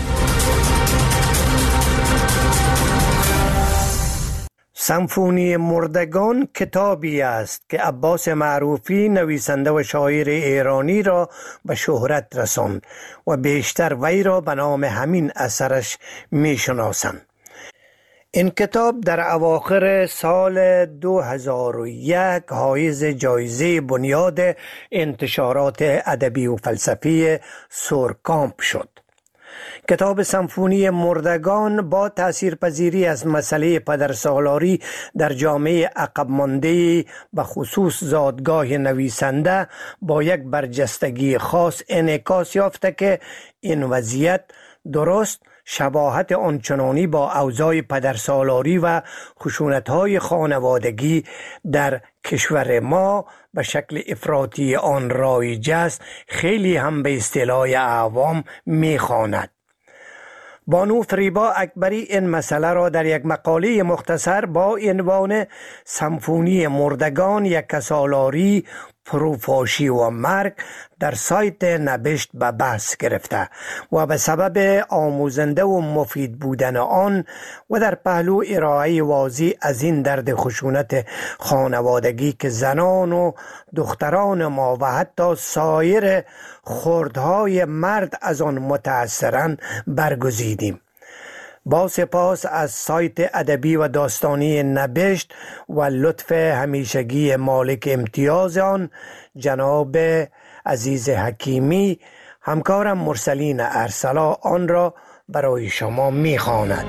سمفونی مردگان کتابی است که عباس معروفی نویسنده و شاعر ایرانی را به شهرت رساند و بیشتر وی را به نام همین اثرش می شناسند. این کتاب در اواخر سال 2001 حایز جایزه بنیاد انتشارات ادبی و فلسفی سورکامپ شد. کتاب سمفونی مردگان با تاثیرپذیری از مسئله پدرسالاری در جامعه عقب مانده به خصوص زادگاه نویسنده با یک برجستگی خاص انعکاس یافته که این وضعیت درست شباهت آنچنانی با اوضاع پدرسالاری و خشونت‌های خانوادگی در کشور ما به شکل افراطی آن رایج است خیلی هم به اصطلاح عوام می‌خواند. بانو فریبا اکبری این مسئله را در یک مقاله مختصر با عنوان سمفونی مردگان، یک کسالاری، پروفاشی و مرگ در سایت نبشت به بحث گرفته و به سبب آموزنده و مفید بودن آن و در پهلو ارائه واضح از این درد خشونت خانوادگی که زنان و دختران ما و حتی سایر خردهای مرد از آن متأثرند برگزیدیم. با سپاس از سایت ادبی و داستانی نبشت و لطف همیشگی مالک امتیاز آن جناب عزیز حکیمی، همکارم مرسلین ارسلا آن را برای شما می‌خواند.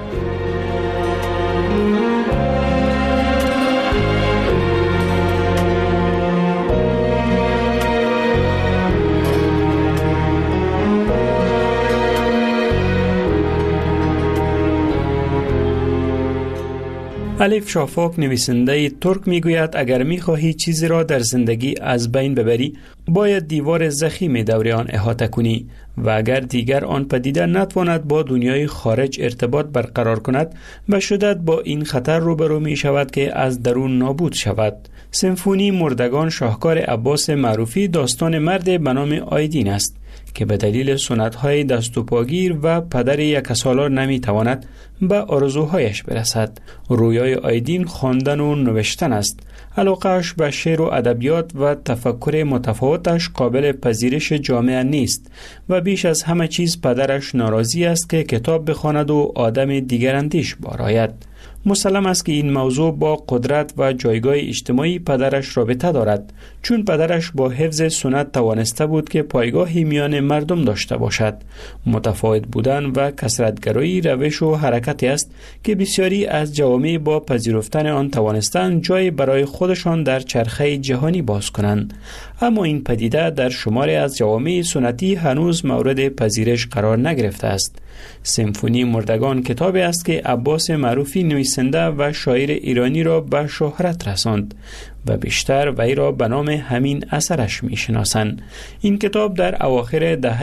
الف شافاک نویسنده ترک میگوید اگر میخواهی چیزی را در زندگی از بین ببری باید دیوار ضخیم دور آن احاطه کنی و اگر دیگر آن پدیده نتواند با دنیای خارج ارتباط برقرار کند به شدت با این خطر روبرو می شود که از درون نابود شود. سمفونی مردگان شاهکار عباس معروفی داستان مرد به نام آیدین است که به دلیل سنت‌های دست و پاگیر و پدر یکسالار نمی‌تواند به آرزوهایش برسد. رویای آیدین خواندن و نوشتن است. علاقه‌اش به شعر و ادبیات و تفکر متفاوتش قابل پذیرش جامعه نیست و بیش از همه چیز پدرش ناراضی است که کتاب بخواند و آدم دیگراندیش بارآید. مسلم است که این موضوع با قدرت و جایگاه اجتماعی پدرش رابطه دارد، چون پدرش با حفظ سنت توانسته بود که پایگاهی میان مردم داشته باشد. متفاوت بودن و کثرت‌گرایی روش و حرکتی است که بسیاری از جوامع با پذیرفتن آن توانستند جای برای خودشان در چرخه جهانی باز کنند. اما این پدیده در شماری از جوامع سنتی هنوز مورد پذیرش قرار نگرفته است. سمفونی مردگان کتابی است که عباس معروفی نویسنده و شاعر ایرانی را به شهرت رساند و بیشتر وی را به نام همین اثرش می شناسند. این کتاب در اواخر دهه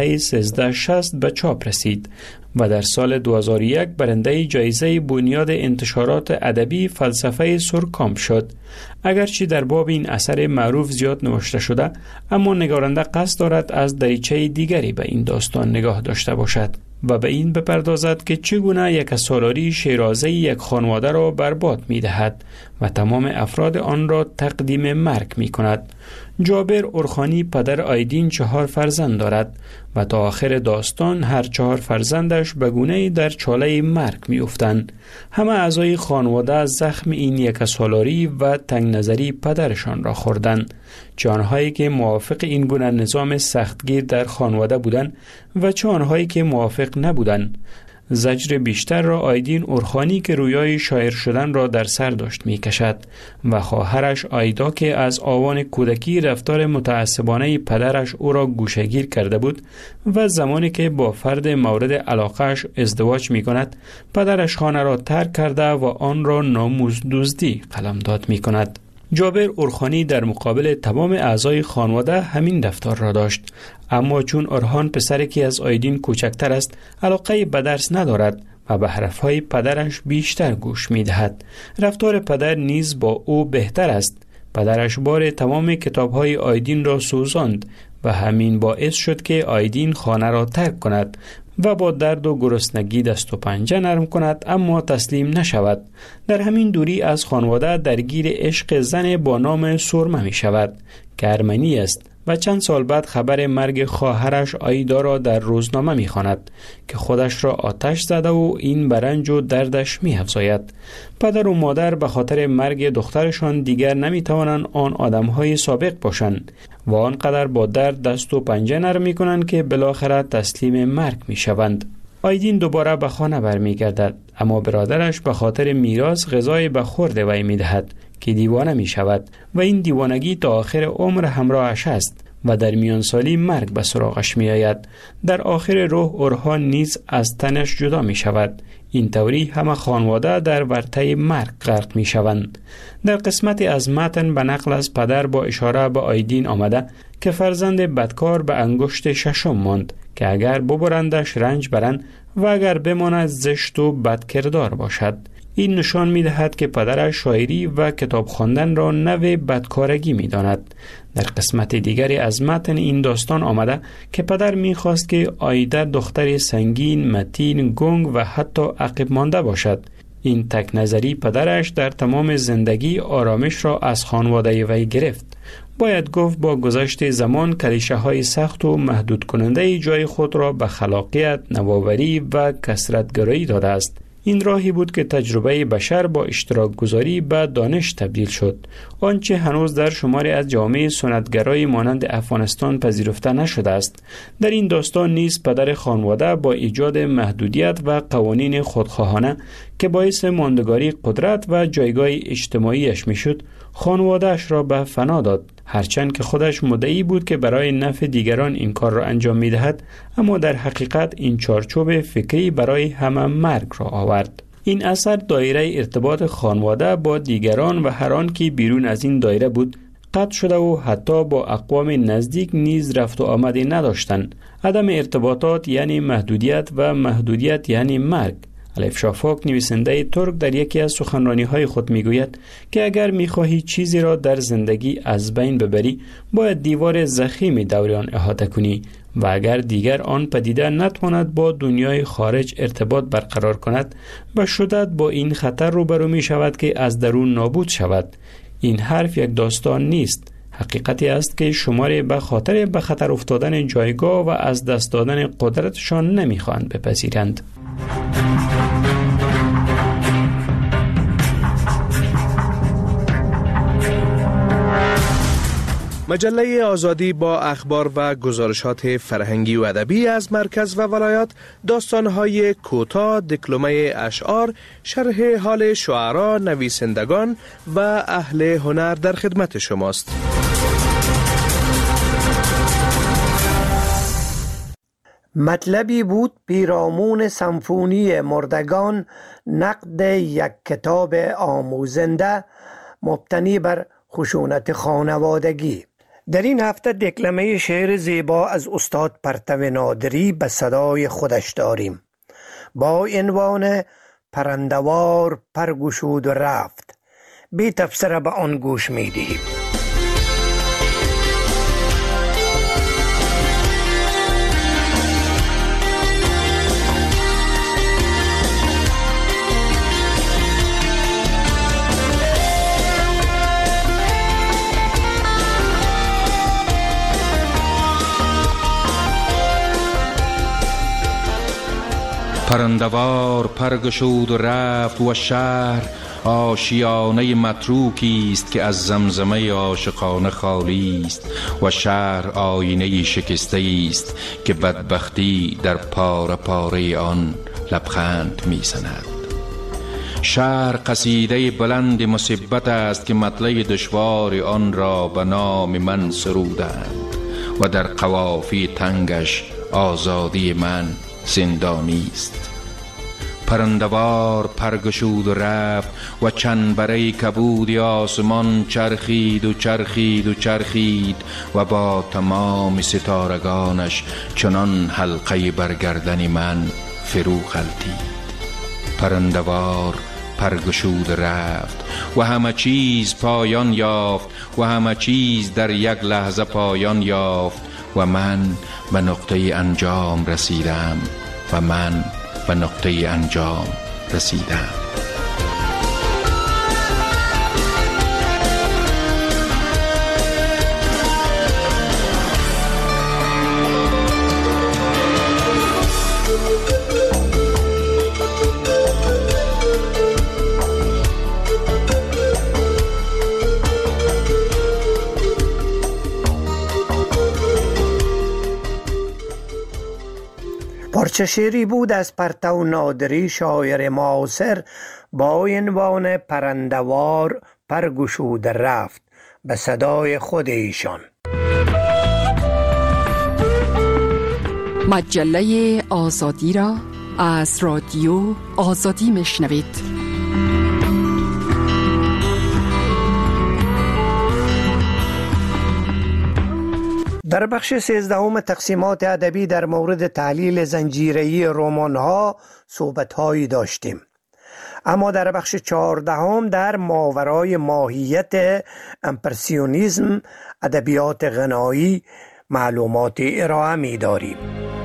1360 به چاپ رسید و در سال 2001 برنده جایزه بنیاد انتشارات ادبی فلسفه سورکامپ شد. اگرچه در باب این اثر معروف زیاد نوشته شده، اما نگارنده قصد دارد از دریچه دیگری به این داستان نگاه داشته باشد و به این بپردازد که چگونه یک سالاری شیرازه یک خانواده را برباد می دهد و تمام افراد آن را تقدیم مرگ می کند. جابر اورخانی پدر آیدین 4 فرزند دارد و تا آخر داستان هر 4 فرزندش به گونه‌ای در چاله مرگ می افتند. همه اعضای خانواده زخم این یک سالاری و تنگ نظری پدرشان را خوردند، چه آنهایی که موافق این گونه نظام سختگیر در خانواده بودند و چه آنهایی که موافق نبودند. زجر بیشتر را آیدین اورخانی که رویای شاعر شدن را در سر داشت می کشد و خواهرش آیدا که از آوان کودکی رفتار متعصبانه پدرش او را گوشه‌گیر کرده بود و زمانی که با فرد مورد علاقهش ازدواج می کند پدرش خانه را ترک کرده و آن را ناموس دزدی قلمداد می کند. جابر اورخانی در مقابل تمام اعضای خانواده همین رفتار را داشت، اما چون اورخان پسری که از آیدین کوچکتر است علاقه به درس ندارد و به حرفهای پدرش بیشتر گوش می دهد. رفتار پدر نیز با او بهتر است. پدرش بار تمام کتابهای آیدین را سوزاند و همین باعث شد که آیدین خانه را ترک کند و با درد و گرسنگی دست و پنجه نرم کند اما تسلیم نشود. در همین دوری از خانواده درگیر عشق زن با نام سرمه می شود که ارمنی است و چند سال بعد خبر مرگ خواهرش آیدا را در روزنامه می خواند که خودش را آتش زده و این برنج و دردش می افزاید. پدر و مادر به خاطر مرگ دخترشان دیگر نمی توانند آن آدمهای سابق باشند و آنقدر با درد دست و پنجه نرم می کنند که بالاخره تسلیم مرگ می شوند. آیدین دوباره به خانه برمی گردد، اما برادرش به خاطر میراث غذای به خورد وی می دهد که دیوانه می شود و این دیوانگی تا آخر عمر همراهش است و در میان سالی مرگ به سراغش می آید. در آخر روح اورخان نیز از تنش جدا می شود. این طوری همه خانواده در ورطه مرگ غرق می شوند. در قسمتی از متن به نقل از پدر با اشاره به آیدین آمده که فرزند بدکار به انگشت ششم ماند که اگر ببرندش رنج برند و اگر بماند زشت و بدکردار باشد. این نشان می دهد که پدرش شاعری و کتاب خواندن را نوع بدکارگی می داند. در قسمت دیگری از متن این داستان آمده که پدر می خواست که آیده دختر سنگین، متین، گنگ و حتی عقب مانده باشد. این تک نظری پدرش در تمام زندگی آرامش را از خانواده وی گرفت. باید گفت با گذشت زمان کلیشه های سخت و محدود کننده جای خود را به خلاقیت، نوآوری و کثرت‌گرایی داده است. این راهی بود که تجربه بشر با اشتراک گذاری به دانش تبدیل شد. آنچه هنوز در شماری از جامعه سنتگرای مانند افغانستان پذیرفته نشده است. در این داستان نیز پدر خانواده با ایجاد محدودیت و قوانین خودخواهانه که باعث ماندگاری قدرت و جایگاه اجتماعیش میشد، خانواده‌اش را به فنا داد. هرچند که خودش مدعی بود که برای نفع دیگران این کار را انجام می‌دهد، اما در حقیقت این چارچوب فکری برای همه مرگ را آورد. این اثر دایره ارتباط خانواده با دیگران و هر آن که بیرون از این دایره بود قطع شده و حتی با اقوام نزدیک نیز رفت و آمدی نداشتند. عدم ارتباطات یعنی محدودیت و محدودیت یعنی مرگ. الیف شافاک نویسنده ترک در یکی از سخنرانی‌های خود میگوید که اگر می‌خواهی چیزی را در زندگی از بین ببری باید دیوار ضخیم دور آن احاطه کنی و اگر دیگر آن پدیده نتواند با دنیای خارج ارتباط برقرار کند به شدت با این خطر روبرو می‌شود که از درون نابود شود. این حرف یک داستان نیست، حقیقتی است که شماری به خاطر به خطر افتادن جایگاه و از دست دادن قدرتشان نمی‌خواهند بپذیرند. مجله آزادی با اخبار و گزارشات فرهنگی و ادبی از مرکز و ولایات، داستان‌های کوتاه، دکلمه اشعار، شرح حال شعرا، نویسندگان و اهل هنر در خدمت شماست. مطلبی بود پیرامون سمفونی مردگان، نقد یک کتاب آموزنده مبتنی بر خشونت خانوادگی. در این هفته دکلمه شعر زیبا از استاد پرتو نادری به صدای خودش داریم با عنوان پرندوار پرگشود و رفت. بی تفسیر به آن گوش می دهیم. پرندوار پرگشود و رفت و شهر آشیانه متروکی است که از زمزمه عاشقانه خالی است و شهر آینه شکسته است که بدبختی در پاره پاره آن لبخند میزند. شهر قصیده بلند مصیبت است که مطلع دشوار آن را به نام من سرودند و در قوافی تنگش آزادی من زندانی است. پرندوار پرگشود و رفت و چنبره کبودی آسمان چرخید و چرخید و چرخید و با تمام ستارگانش چنان حلقه برگردن من فرو غلتید. پرندوار پرگشود رفت و همه چیز پایان یافت و همه چیز در یک لحظه پایان یافت و من به نقطه انجام رسیدم و من به نقطه انجام رسیدم. پارچه شعری بود از پرتو نادری شاعر معاصر با عنوان پرندوار پرگشود رفت به صدای خود ایشان. مجله آزادی را از رادیو آزادی میشنوید. در بخش 13 تقسیمات ادبی در مورد تحلیل زنجیره‌ای رمان‌ها صحبت‌هایی داشتیم، اما در بخش 14 در ماورای ماهیت امپرسیونیسم ادبیات غنایی معلومات ارائه می‌داریم.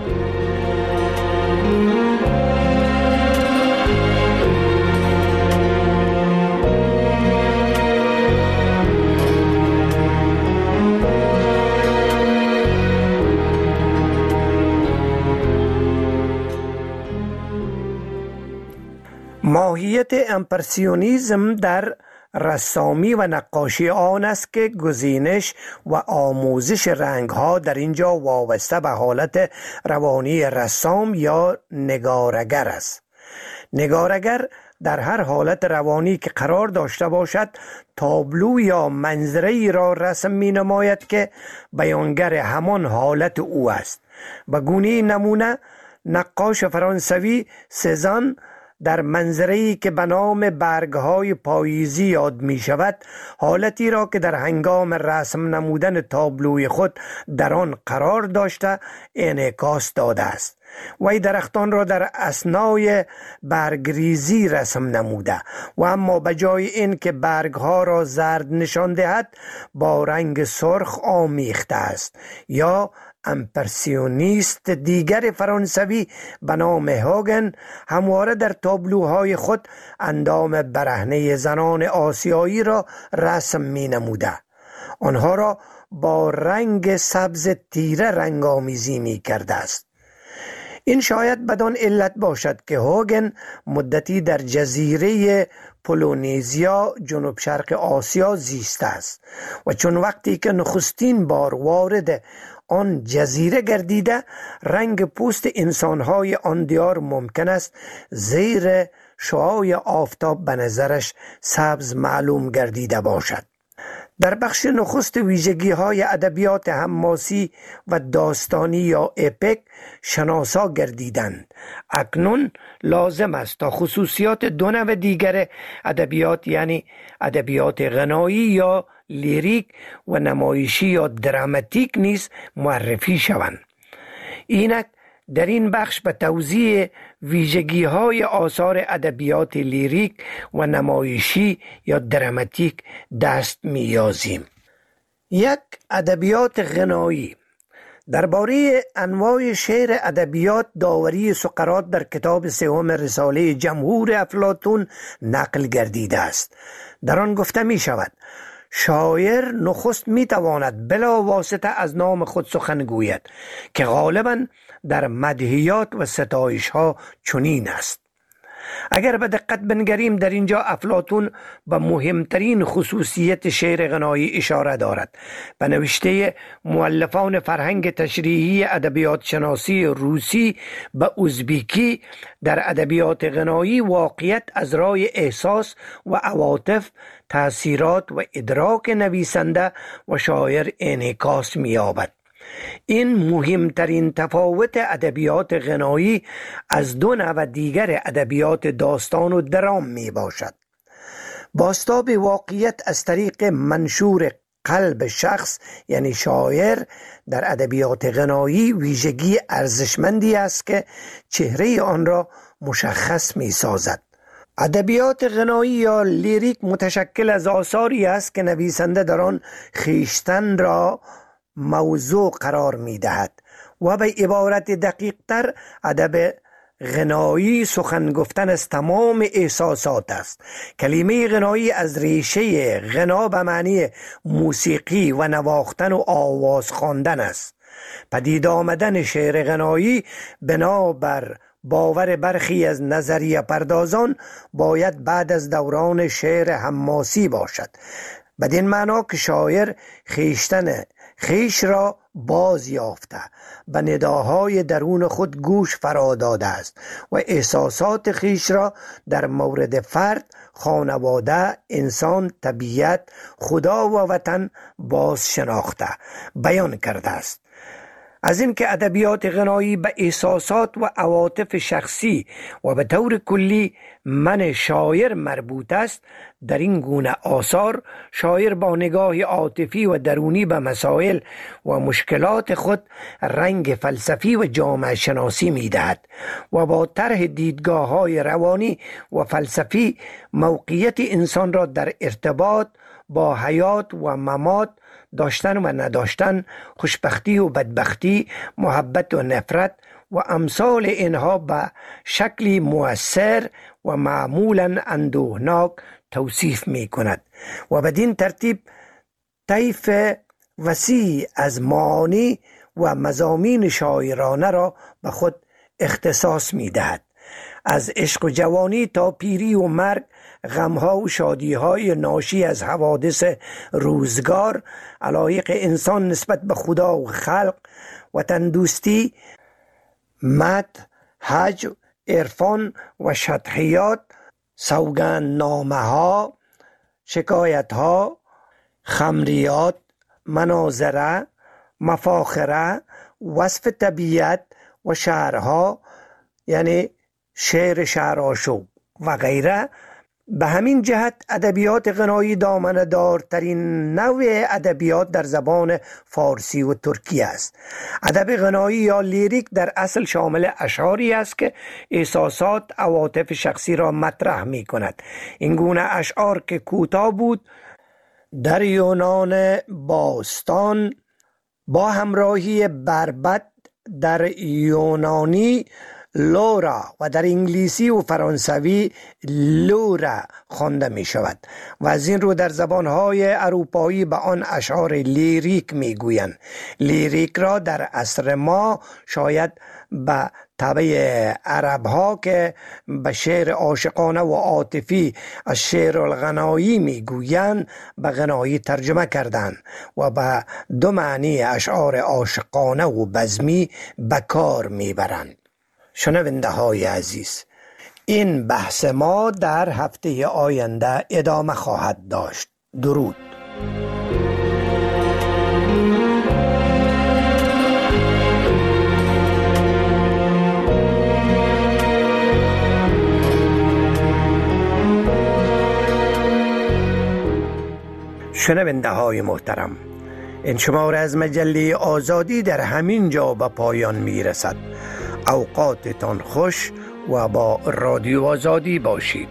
ماهیت امپرسیونیسم در رسامی و نقاشی آن است که گزینش و آموزش رنگ‌ها در اینجا وابسته به حالت روانی رسام یا نگارگر است. نگارگر در هر حالت روانی که قرار داشته باشد تابلو یا منظری را رسم می نماید که بیانگر همان حالت او است. به گونه نمونه نقاش فرانسوی سزان در منظره‌ای که به نام برگ‌های پاییزی یاد می شود حالتی را که در هنگام رسم نمودن تابلوی خود در آن قرار داشته انعکاس داده است. وی درختان را در اثنای برگریزی رسم نموده و اما به جای این که برگها را زرد نشان دهد با رنگ سرخ آمیخته است. یا امپرسیونیست دیگر فرانسوی به نام هوگن همواره در تابلوهای خود اندام برهنه زنان آسیایی را رسم می نموده. آنها را با رنگ سبز تیره رنگامیزی می کرده است. این شاید بدان علت باشد که هوگن مدتی در جزیره پولونزیا جنوب شرق آسیا زیسته است و چون وقتی که نخستین بار وارد آن جزیره گردیده رنگ پوست انسانهای آن دیار ممکن است زیر شعاع آفتاب به نظرش سبز معلوم گردیده باشد. در بخش نخست ویژگی های ادبیات حماسی و داستانی یا اپیک شناسا گردیدند. اکنون لازم است تا خصوصیات دو نوع دیگر ادبیات یعنی ادبیات غنایی یا لیریک و نمایشی یا دراماتیک نیز معرفی شوند. اینک در این بخش به توضیح ویژگی های آثار ادبیات لیریک و نمایشی یا دراماتیک دست می‌یازیم. یک، ادبیات غنایی. درباره انواع شعر ادبیات داوری سقراط در کتاب سوم رساله جمهور افلاطون نقل گردیده است. در آن گفته می شود شاعر نخست می تواند بلا واسطه از نام خود سخن گوید که غالباً در مدحیات و ستایش ها چنین است. اگر به دقت بنگریم در اینجا افلاطون به مهمترین خصوصیت شعر غنایی اشاره دارد. به نوشته مؤلفان فرهنگ تشریحی ادبیات شناسی روسی به ازبیکی در ادبیات غنایی واقعیت از رای احساس و عواطف، تأثیرات و ادراک نویسنده و شاعر انعکاس می‌یابد. این مهمترین تفاوت ادبیات غنایی از دو نوع دیگر ادبیات داستان و درام می باشد. بازتاب واقعیت از طریق منشور قلب شخص یعنی شاعر در ادبیات غنایی ویژگی ارزشمندی است که چهره آن را مشخص می سازد. ادبیات غنایی یا لیریک متشکل از آثاری است که نویسنده در آن خویشتن را موضوع قرار می دهد و به عبارت دقیق تر ادب غنایی سخن گفتن از تمام احساسات است. کلمه غنایی از ریشه غنا به معنی موسیقی و نواختن و آواز خواندن است. پدید آمدن شعر غنایی بنابر باور برخی از نظریه پردازان باید بعد از دوران شعر حماسی باشد، بدین معنا که شاعر خویشتن خویش را باز یافته، به نداهای درون خود گوش فرا داده است و احساسات خویش را در مورد فرد، خانواده، انسان، طبیعت، خدا و وطن باز شناخته بیان کرده است. از اینکه ادبیات غنایی به احساسات و عواطف شخصی و به طور کلی من شاعر مربوط است، در این گونه آثار شاعر با نگاه عاطفی و درونی به مسائل و مشکلات خود رنگ فلسفی و جامعه شناسی می دهد و با طرح دیدگاه های روانی و فلسفی موقعیت انسان را در ارتباط با حیات و ممات، داشتن و نداشتن، خوشبختی و بدبختی، محبت و نفرت و امثال اینها به شکلی مؤثر و معمولا اندوهناک توصیف می کند و بدین ترتیب طیف وسیع از معانی و مضامین شاعرانه را به خود اختصاص می دهد. از عشق و جوانی تا پیری و مرگ، غمها و شادیهای ناشی از حوادث روزگار، علایق انسان نسبت به خدا و خلق، وطن دوستی، مدح، حج، عرفان و شطحیات، سوگندنامه ها، شکایت ها، خمریات، مناظره، مفاخره، وصف طبیعت و شعرها یعنی شعر شعرآشوب و غیره. به همین جهت ادبیات غنایی دامنه دارترین نوع ادبیات در زبان فارسی و ترکی است. ادب غنایی یا لیریک در اصل شامل اشعاری است که احساسات، عواطف شخصی را مطرح می کند. این گونه اشعار که کوتاه بود در یونان باستان با همراهی بربط در یونانی لورا و در انگلیسی و فرانسوی لورا خوانده می شود و از این رو در زبانهای اروپایی به آن اشعار لیریک می گویند. لیریک را در عصر ما شاید به طبع عرب ها که به شعر عاشقانه و عاطفی از شعر الغنایی می گویند به غنایی ترجمه کردند و به دو معنی اشعار عاشقانه و بزمی به کار می برند. شنونده های عزیز، این بحث ما در هفته آینده ادامه خواهد داشت. درود. شنونده های محترم، این شماره از مجله آزادی در همین جا به پایان می رسد. اوقاتتان خوش و با رادیو آزادی باشید.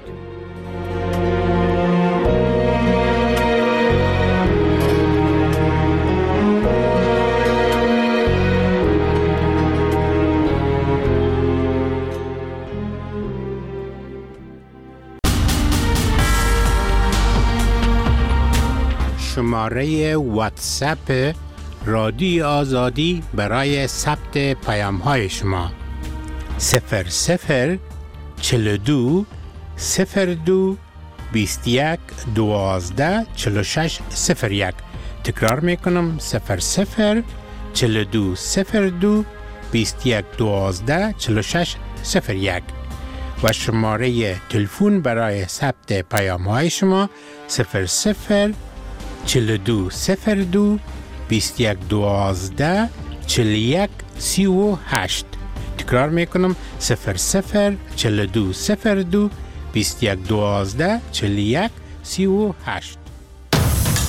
شماره واتساپ رادیو آزادی برای ثبت پیام های شما 00 42 02 21 12 46 01. تکرار میکنم 00 42 02 21 12 46 01. و شماره تلفن برای ثبت پیام های شما 00 42 02 21 12 41 38. تکرار میکنم 00 42 02 21 12 41 38.